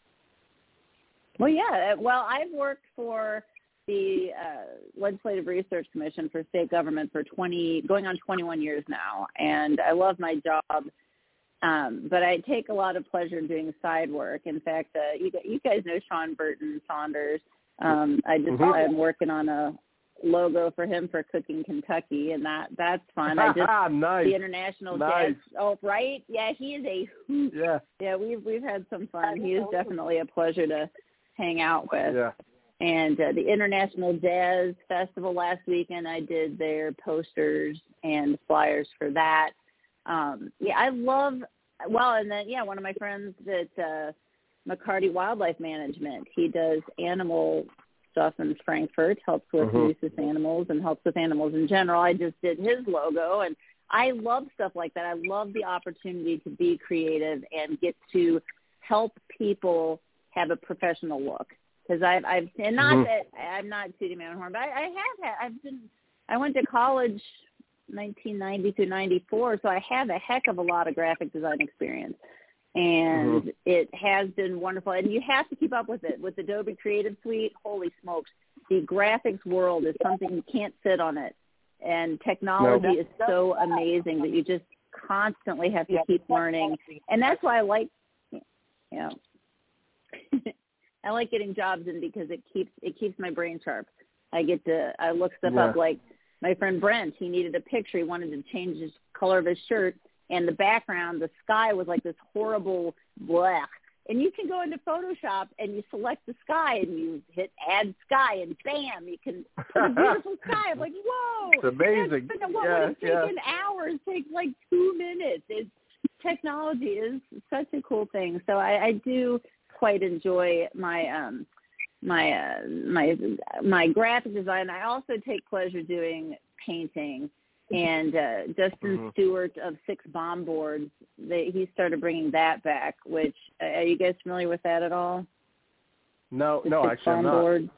Well, I've worked for the Legislative Research Commission for state government for going on 21 years now, and I love my job. But I take a lot of pleasure in doing side work. In fact, you guys know Sean Burton Saunders. I'm working on a logo for him for Cooking Kentucky, and that's fun. I just nice. The International Jazz. Oh, right? Yeah, he is a hoot. Yeah, we've had some fun. He is definitely a pleasure to hang out with. Yeah. And the International Jazz Festival last weekend, I did their posters and flyers for that. I love, and then, one of my friends at McCarty Wildlife Management, he does animal stuff in Frankfurt, helps with rhesus animals and helps with animals in general. I just did his logo, and I love stuff like that. I love the opportunity to be creative and get to help people have a professional look. Because that I'm not tooting my own horn, but I went to college 1990 through 94, so I have a heck of a lot of graphic design experience, and it has been wonderful. And you have to keep up with it. With Adobe Creative Suite, holy smokes, the graphics world is something you can't sit on it, and technology is so amazing that you just constantly have to keep learning, and that's why I like, I like getting jobs in, because it keeps my brain sharp. I look stuff up, like my friend Brent, he needed a picture. He wanted to change his color of his shirt, and the background, the sky was like this horrible black. And you can go into Photoshop and you select the sky and you hit add sky, and bam, you can put a beautiful sky. I'm like, whoa. It's amazing. What would have taken hours takes like 2 minutes. Technology is such a cool thing. So I do quite enjoy my my graphic design. I also take pleasure doing painting, and Justin Stewart of Six Bomb Boards, he started bringing that back, which, are you guys familiar with that at all? No, actually I'm not. Boards.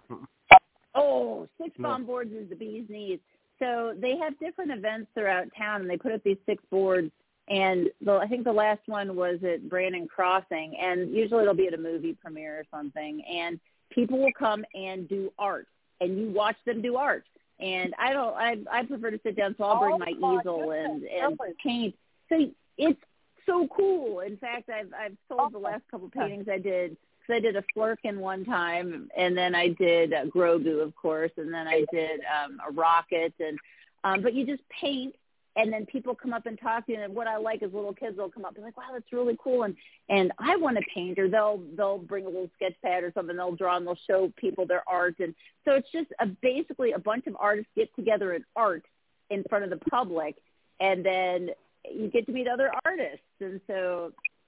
Six Bomb Boards is the bee's knees. So they have different events throughout town, and they put up these 6 boards. And I think the last one was at Brandon Crossing, and usually it'll be at a movie premiere or something. And people will come and do art, and you watch them do art. And I prefer to sit down, so I'll bring my easel and paint. So it's so cool. In fact, I've sold the last couple paintings I did, because I did a Flurkin one time, and then I did Grogu, of course, and then I did a rocket. And but you just paint. And then people come up and talk to you, and what I like is little kids will come up and be like, wow, that's really cool, and I want to paint, or they'll bring a little sketch pad or something, they'll draw, and they'll show people their art. And so it's just basically a bunch of artists get together in art in front of the public, and then you get to meet other artists. And so,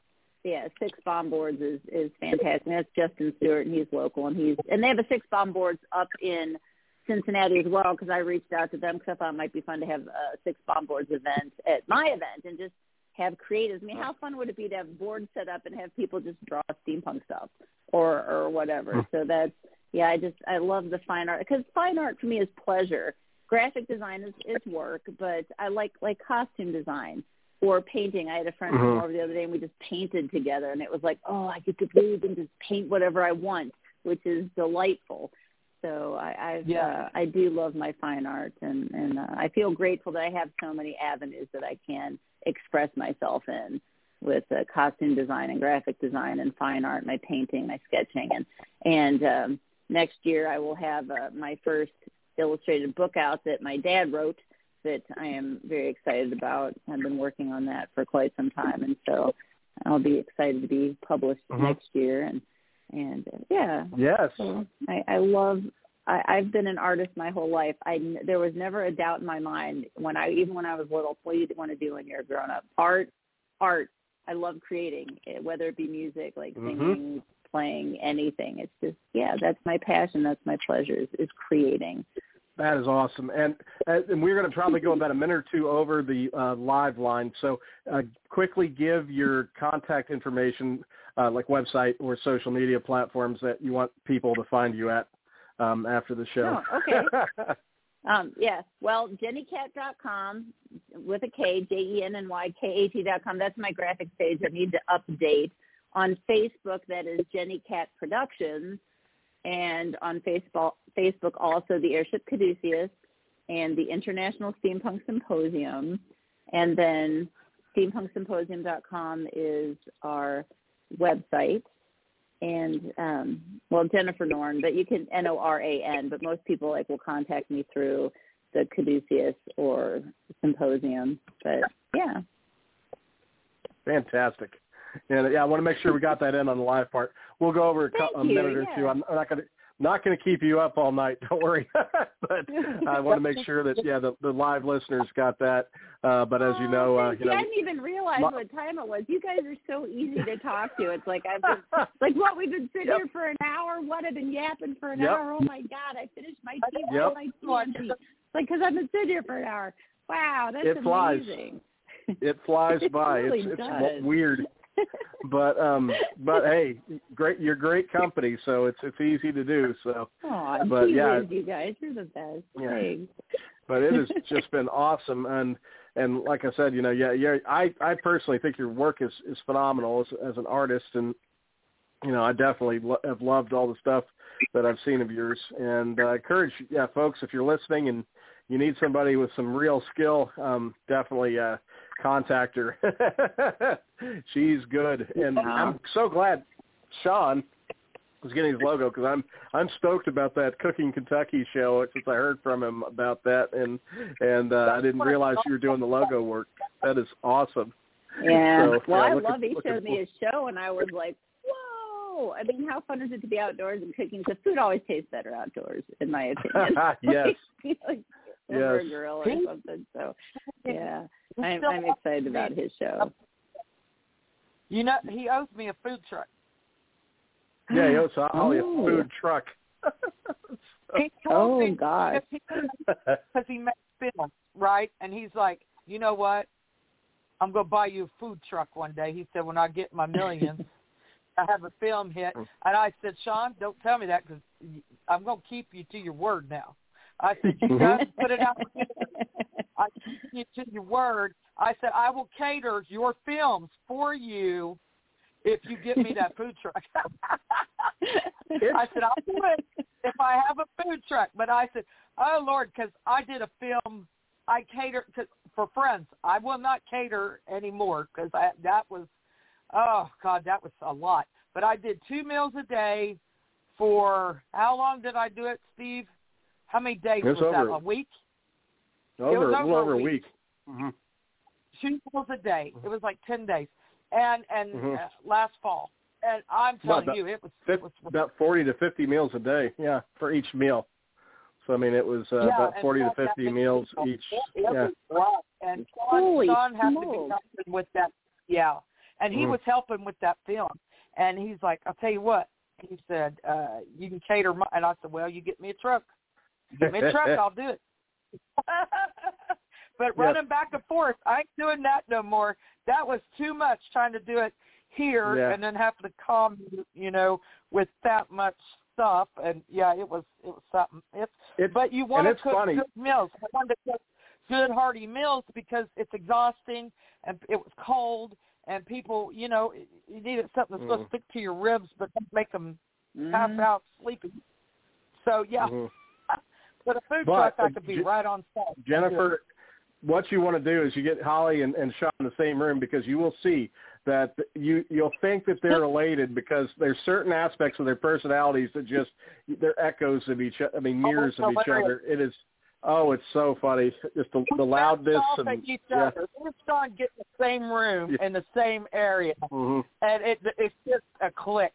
Six Bomb Boards is fantastic. And that's Justin Stewart, and he's local, and they have a Six Bomb Boards up in Cincinnati as well, because I reached out to them because I thought it might be fun to have a Six Bomb Boards event at my event and just have creatives. I mean, how fun would it be to have boards set up and have people just draw steampunk stuff or whatever? So that's, I love the fine art, because fine art for me is pleasure. Graphic design is work, but I like costume design or painting. I had a friend come over the other day, and we just painted together, and it was like, I get to breathe and just paint whatever I want, which is delightful. So I do love my fine art, and I feel grateful that I have so many avenues that I can express myself in, with costume design and graphic design and fine art, my painting, my sketching. And next year I will have my first illustrated book out that my dad wrote that I am very excited about. I've been working on that for quite some time, and so I'll be excited to be published next year. And yes, so I love I've been an artist my whole life. There was never a doubt in my mind even when I was little, what do you want to do when you're a grown up? Art. I love creating, whether it be music, like singing, playing, anything. It's just, that's my passion. That's my pleasure is creating. That is awesome. And we're going to probably go about a minute or two over the live line. So quickly give your contact information, like website or social media platforms that you want people to find you at after the show. Oh, okay. Yes. Well, jennycat.com with a K, JENNYKAT.com. That's my graphics page. I need to update. On Facebook, that is Jenny Cat Productions. And on Facebook also the Airship Caduceus and the International Steampunk Symposium. And then steampunksymposium.com is our website. And, Jennifer Norn, but you can NORAN, but most people will contact me through the Caduceus or Symposium. But, yeah. Fantastic. And, I want to make sure we got that in on the live part. We'll go over a minute or two. I'm not going to keep you up all night. Don't worry. But I want to make sure that, the live listeners got that. But as you know, I didn't even realize what time it was. You guys are so easy to talk to. It's like we've been sitting here for an hour. What, I've been yapping for an hour. Oh my God, I finished my tea. It's like, because I've been sitting here for an hour. Wow, that's amazing. It flies by. It really it's weird. But hey, great! You're great company, so it's easy to do. So, but you guys, you're the best. Yeah. Thanks. But it has just been awesome, and like I said, I personally think your work is phenomenal as an artist, and I definitely have loved all the stuff that I've seen of yours, and I encourage folks, if you're listening and you need somebody with some real skill, definitely contact her. She's good, and I'm so glad Sean was getting his logo, because I'm stoked about that Cooking Kentucky show since I heard from him about that, and I didn't realize you were doing the logo work. That is awesome. Yeah. So, I love. He showed me his show, and I was like, whoa! I mean, how fun is it to be outdoors and cooking? Because food always tastes better outdoors, in my opinion. Yes. Over a grill or something. So, yeah, I'm excited about his show. He owes me a food truck. Yeah, he owes Holly a food truck. He told me God. Because he makes films, right? And he's like, you know what? I'm going to buy you a food truck one day. He said, when I get my millions, I have a film hit. And I said, Sean, don't tell me that, because I'm going to keep you to your word now. I said, you got to put it out. I keep you to your word. I said, I will cater your films for you if you get me that food truck. I said, I'll do it if I have a food truck. But I said, oh, Lord, because I did a film, I cater for friends. I will not cater anymore, because that was, oh, God, that was a lot. But I did 2 meals a day for, how long did I do it, Steve? How many days was that? A week? A little over a week. Mm-hmm. 2 meals a day. It was like 10 days. And last fall. And I'm telling you, it was about 40 to 50 meals a day, for each meal. So, I mean, it was about 40 to 50 meals each. Was a lot. And Sean had to be helping with that. Yeah. And he was helping with that film. And he's like, I'll tell you what. He said, you can cater. And I said, well, you get me a truck. Give me a truck, I'll do it. But running back and forth, I ain't doing that no more. That was too much trying to do it here and then having to come, with that much stuff. And it was something. But you want to cook good meals. I wanted to cook good hearty meals because it's exhausting and it was cold and people, you needed something that's supposed to stick to your ribs but don't make them pass out sleeping. So but a food truck, I could be right on set. Jennifer, what you want to do is you get Holly and Sean in the same room, because you will see that you'll think that they're related, because there's certain aspects of their personalities that just, they're echoes of each other, mirrors of each other. It is, it's so funny. Just the loudness. And each other. We're starting to get in the same room in the same area. And it's just a click.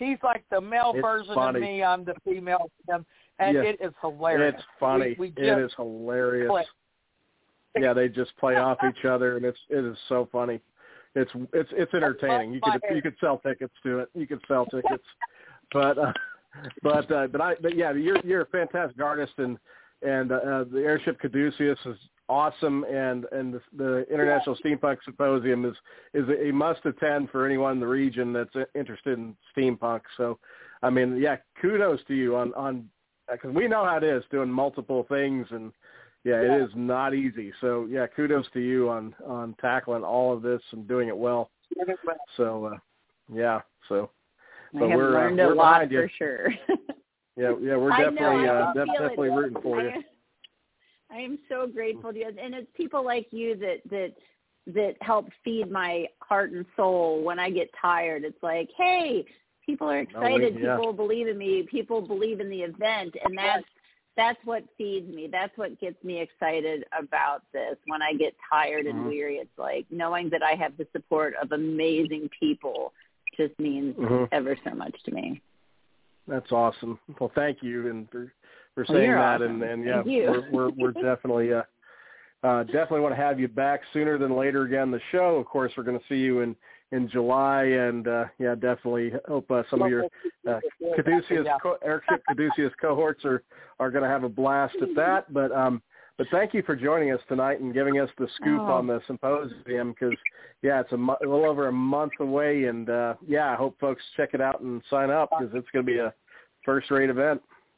He's like the male It's version funny. of me. I'm the female of him, and it is hilarious. It's funny. We It is hilarious. click. Yeah, they just play off each other, and it is so funny. It's entertaining. You could sell tickets to it. You could sell tickets, but yeah, you're a fantastic artist, and the Airship Caduceus is awesome, and the International Steampunk Symposium is a must attend for anyone in the region that's interested in steampunk. So, I mean, yeah, kudos to you on because we know how it is doing multiple things, and yeah, it is not easy. So, yeah, kudos to you on tackling all of this and doing it well. So, yeah, so I have learned a lot for sure. Yeah, we're definitely rooting for you. I am so grateful to you, and it's people like you that help feed my heart and soul when I get tired. It's like, hey, people are excited. People believe in me. People believe in the event, and that's what feeds me. That's what gets me excited about this. When I get tired and weary, it's like knowing that I have the support of amazing people just means ever so much to me. That's awesome. Well, thank you, and for saying that, awesome. and yeah, Thank you. we're definitely definitely want to have you back sooner than later again. The show, of course, we're going to see you in July, and yeah, definitely hope some of your Airship Caduceus cohorts are going to have a blast at that. But thank you for joining us tonight and giving us the scoop on the symposium, because, yeah, it's a little over a month away, and, yeah, I hope folks check it out and sign up, because it's going to be a first-rate event.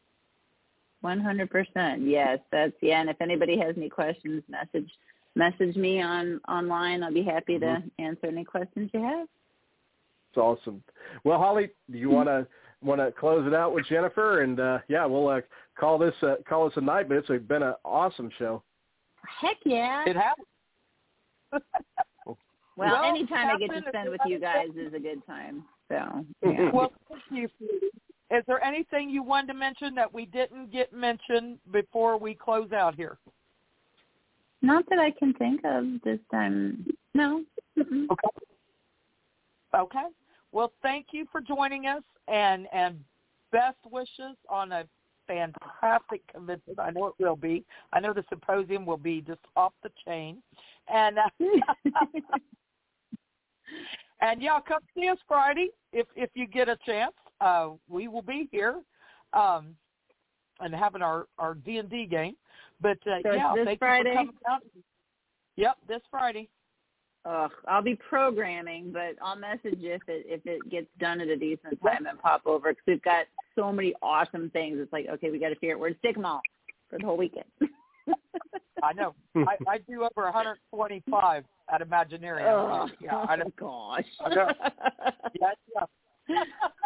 100%, yes. And if anybody has any questions, message me online. I'll be happy to answer any questions you have. It's awesome. Well, Holly, do you want to close it out with Jennifer? And, yeah, we'll call this a night, but it's been an awesome show. Heck yeah. It has. Well, anytime I get to spend with you guys is a good time. So, yeah. Well, thank you. Is there anything you wanted to mention that we didn't get mentioned before we close out here? Not that I can think of this time. No. Okay. Well, thank you for joining us, and best wishes on a fantastic convention. I know it will be. I know the symposium will be just off the chain. And and yeah, come see us Friday if you get a chance. We will be here and having our D&D game. But yeah, this thank Friday? you for coming out. Yep, this Friday. I'll be programming, but I'll message you if it gets done at a decent time and pop over, because we've got so many awesome things. It's like, okay, we got to figure out where to stick them all for the whole weekend. I know. I do over 125 at Imaginarium. Oh, yeah, I know. Gosh. I know. Yeah.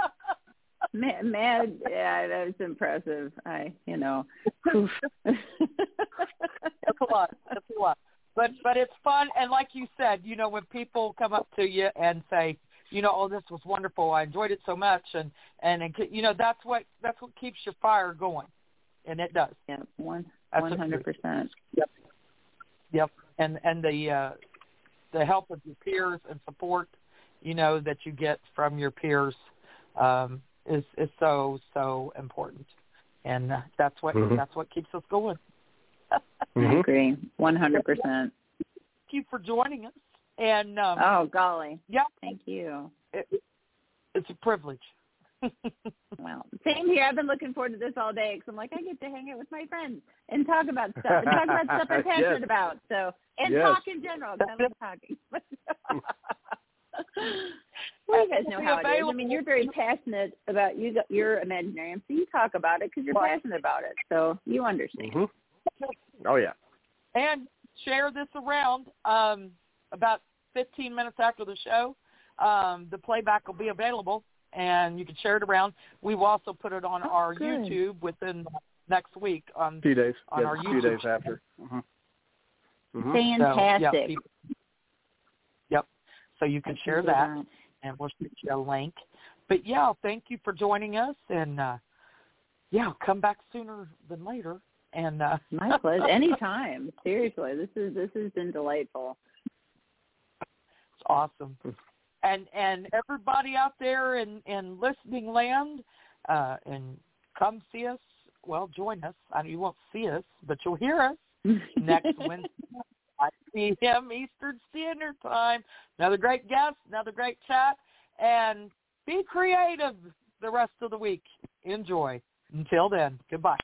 Man, yeah, that was impressive. Oof. That's a lot. But it's fun, and like you said, when people come up to you and say, oh, this was wonderful, I enjoyed it so much, and that's what keeps your fire going, and it does. Yeah, 100%. Yep. And the help of your peers and support, that you get from your peers, is so important, and that's what keeps us going. I agree, 100%. Thank you for joining us. And oh golly, yeah, thank you. It's a privilege. Well, same here. I've been looking forward to this all day, because I'm like, I get to hang out with my friends and talk about stuff I'm passionate about. So, and talk in general, because I love talking. Well, you guys know how it is. I mean, you're very passionate about your Imaginarium, so you talk about it because you're passionate about it. So you understand. Oh, yeah. And share this around. About 15 minutes after the show, the playback will be available, and you can share it around. We will also put it on our YouTube within next week. On 2 days. On our YouTube. 2 days after. Fantastic. So, yep. So you can share that, and we'll shoot you a link. But, yeah, thank you for joining us, and, come back sooner than later. And my pleasure. Anytime. Seriously, this has been delightful. It's awesome. And everybody out there in listening land, and come see us. Well, join us. I know you won't see us, but you'll hear us next Wednesday at 5 p.m. Eastern Standard Time. Another great guest, another great chat, and be creative the rest of the week. Enjoy. Until then, goodbye.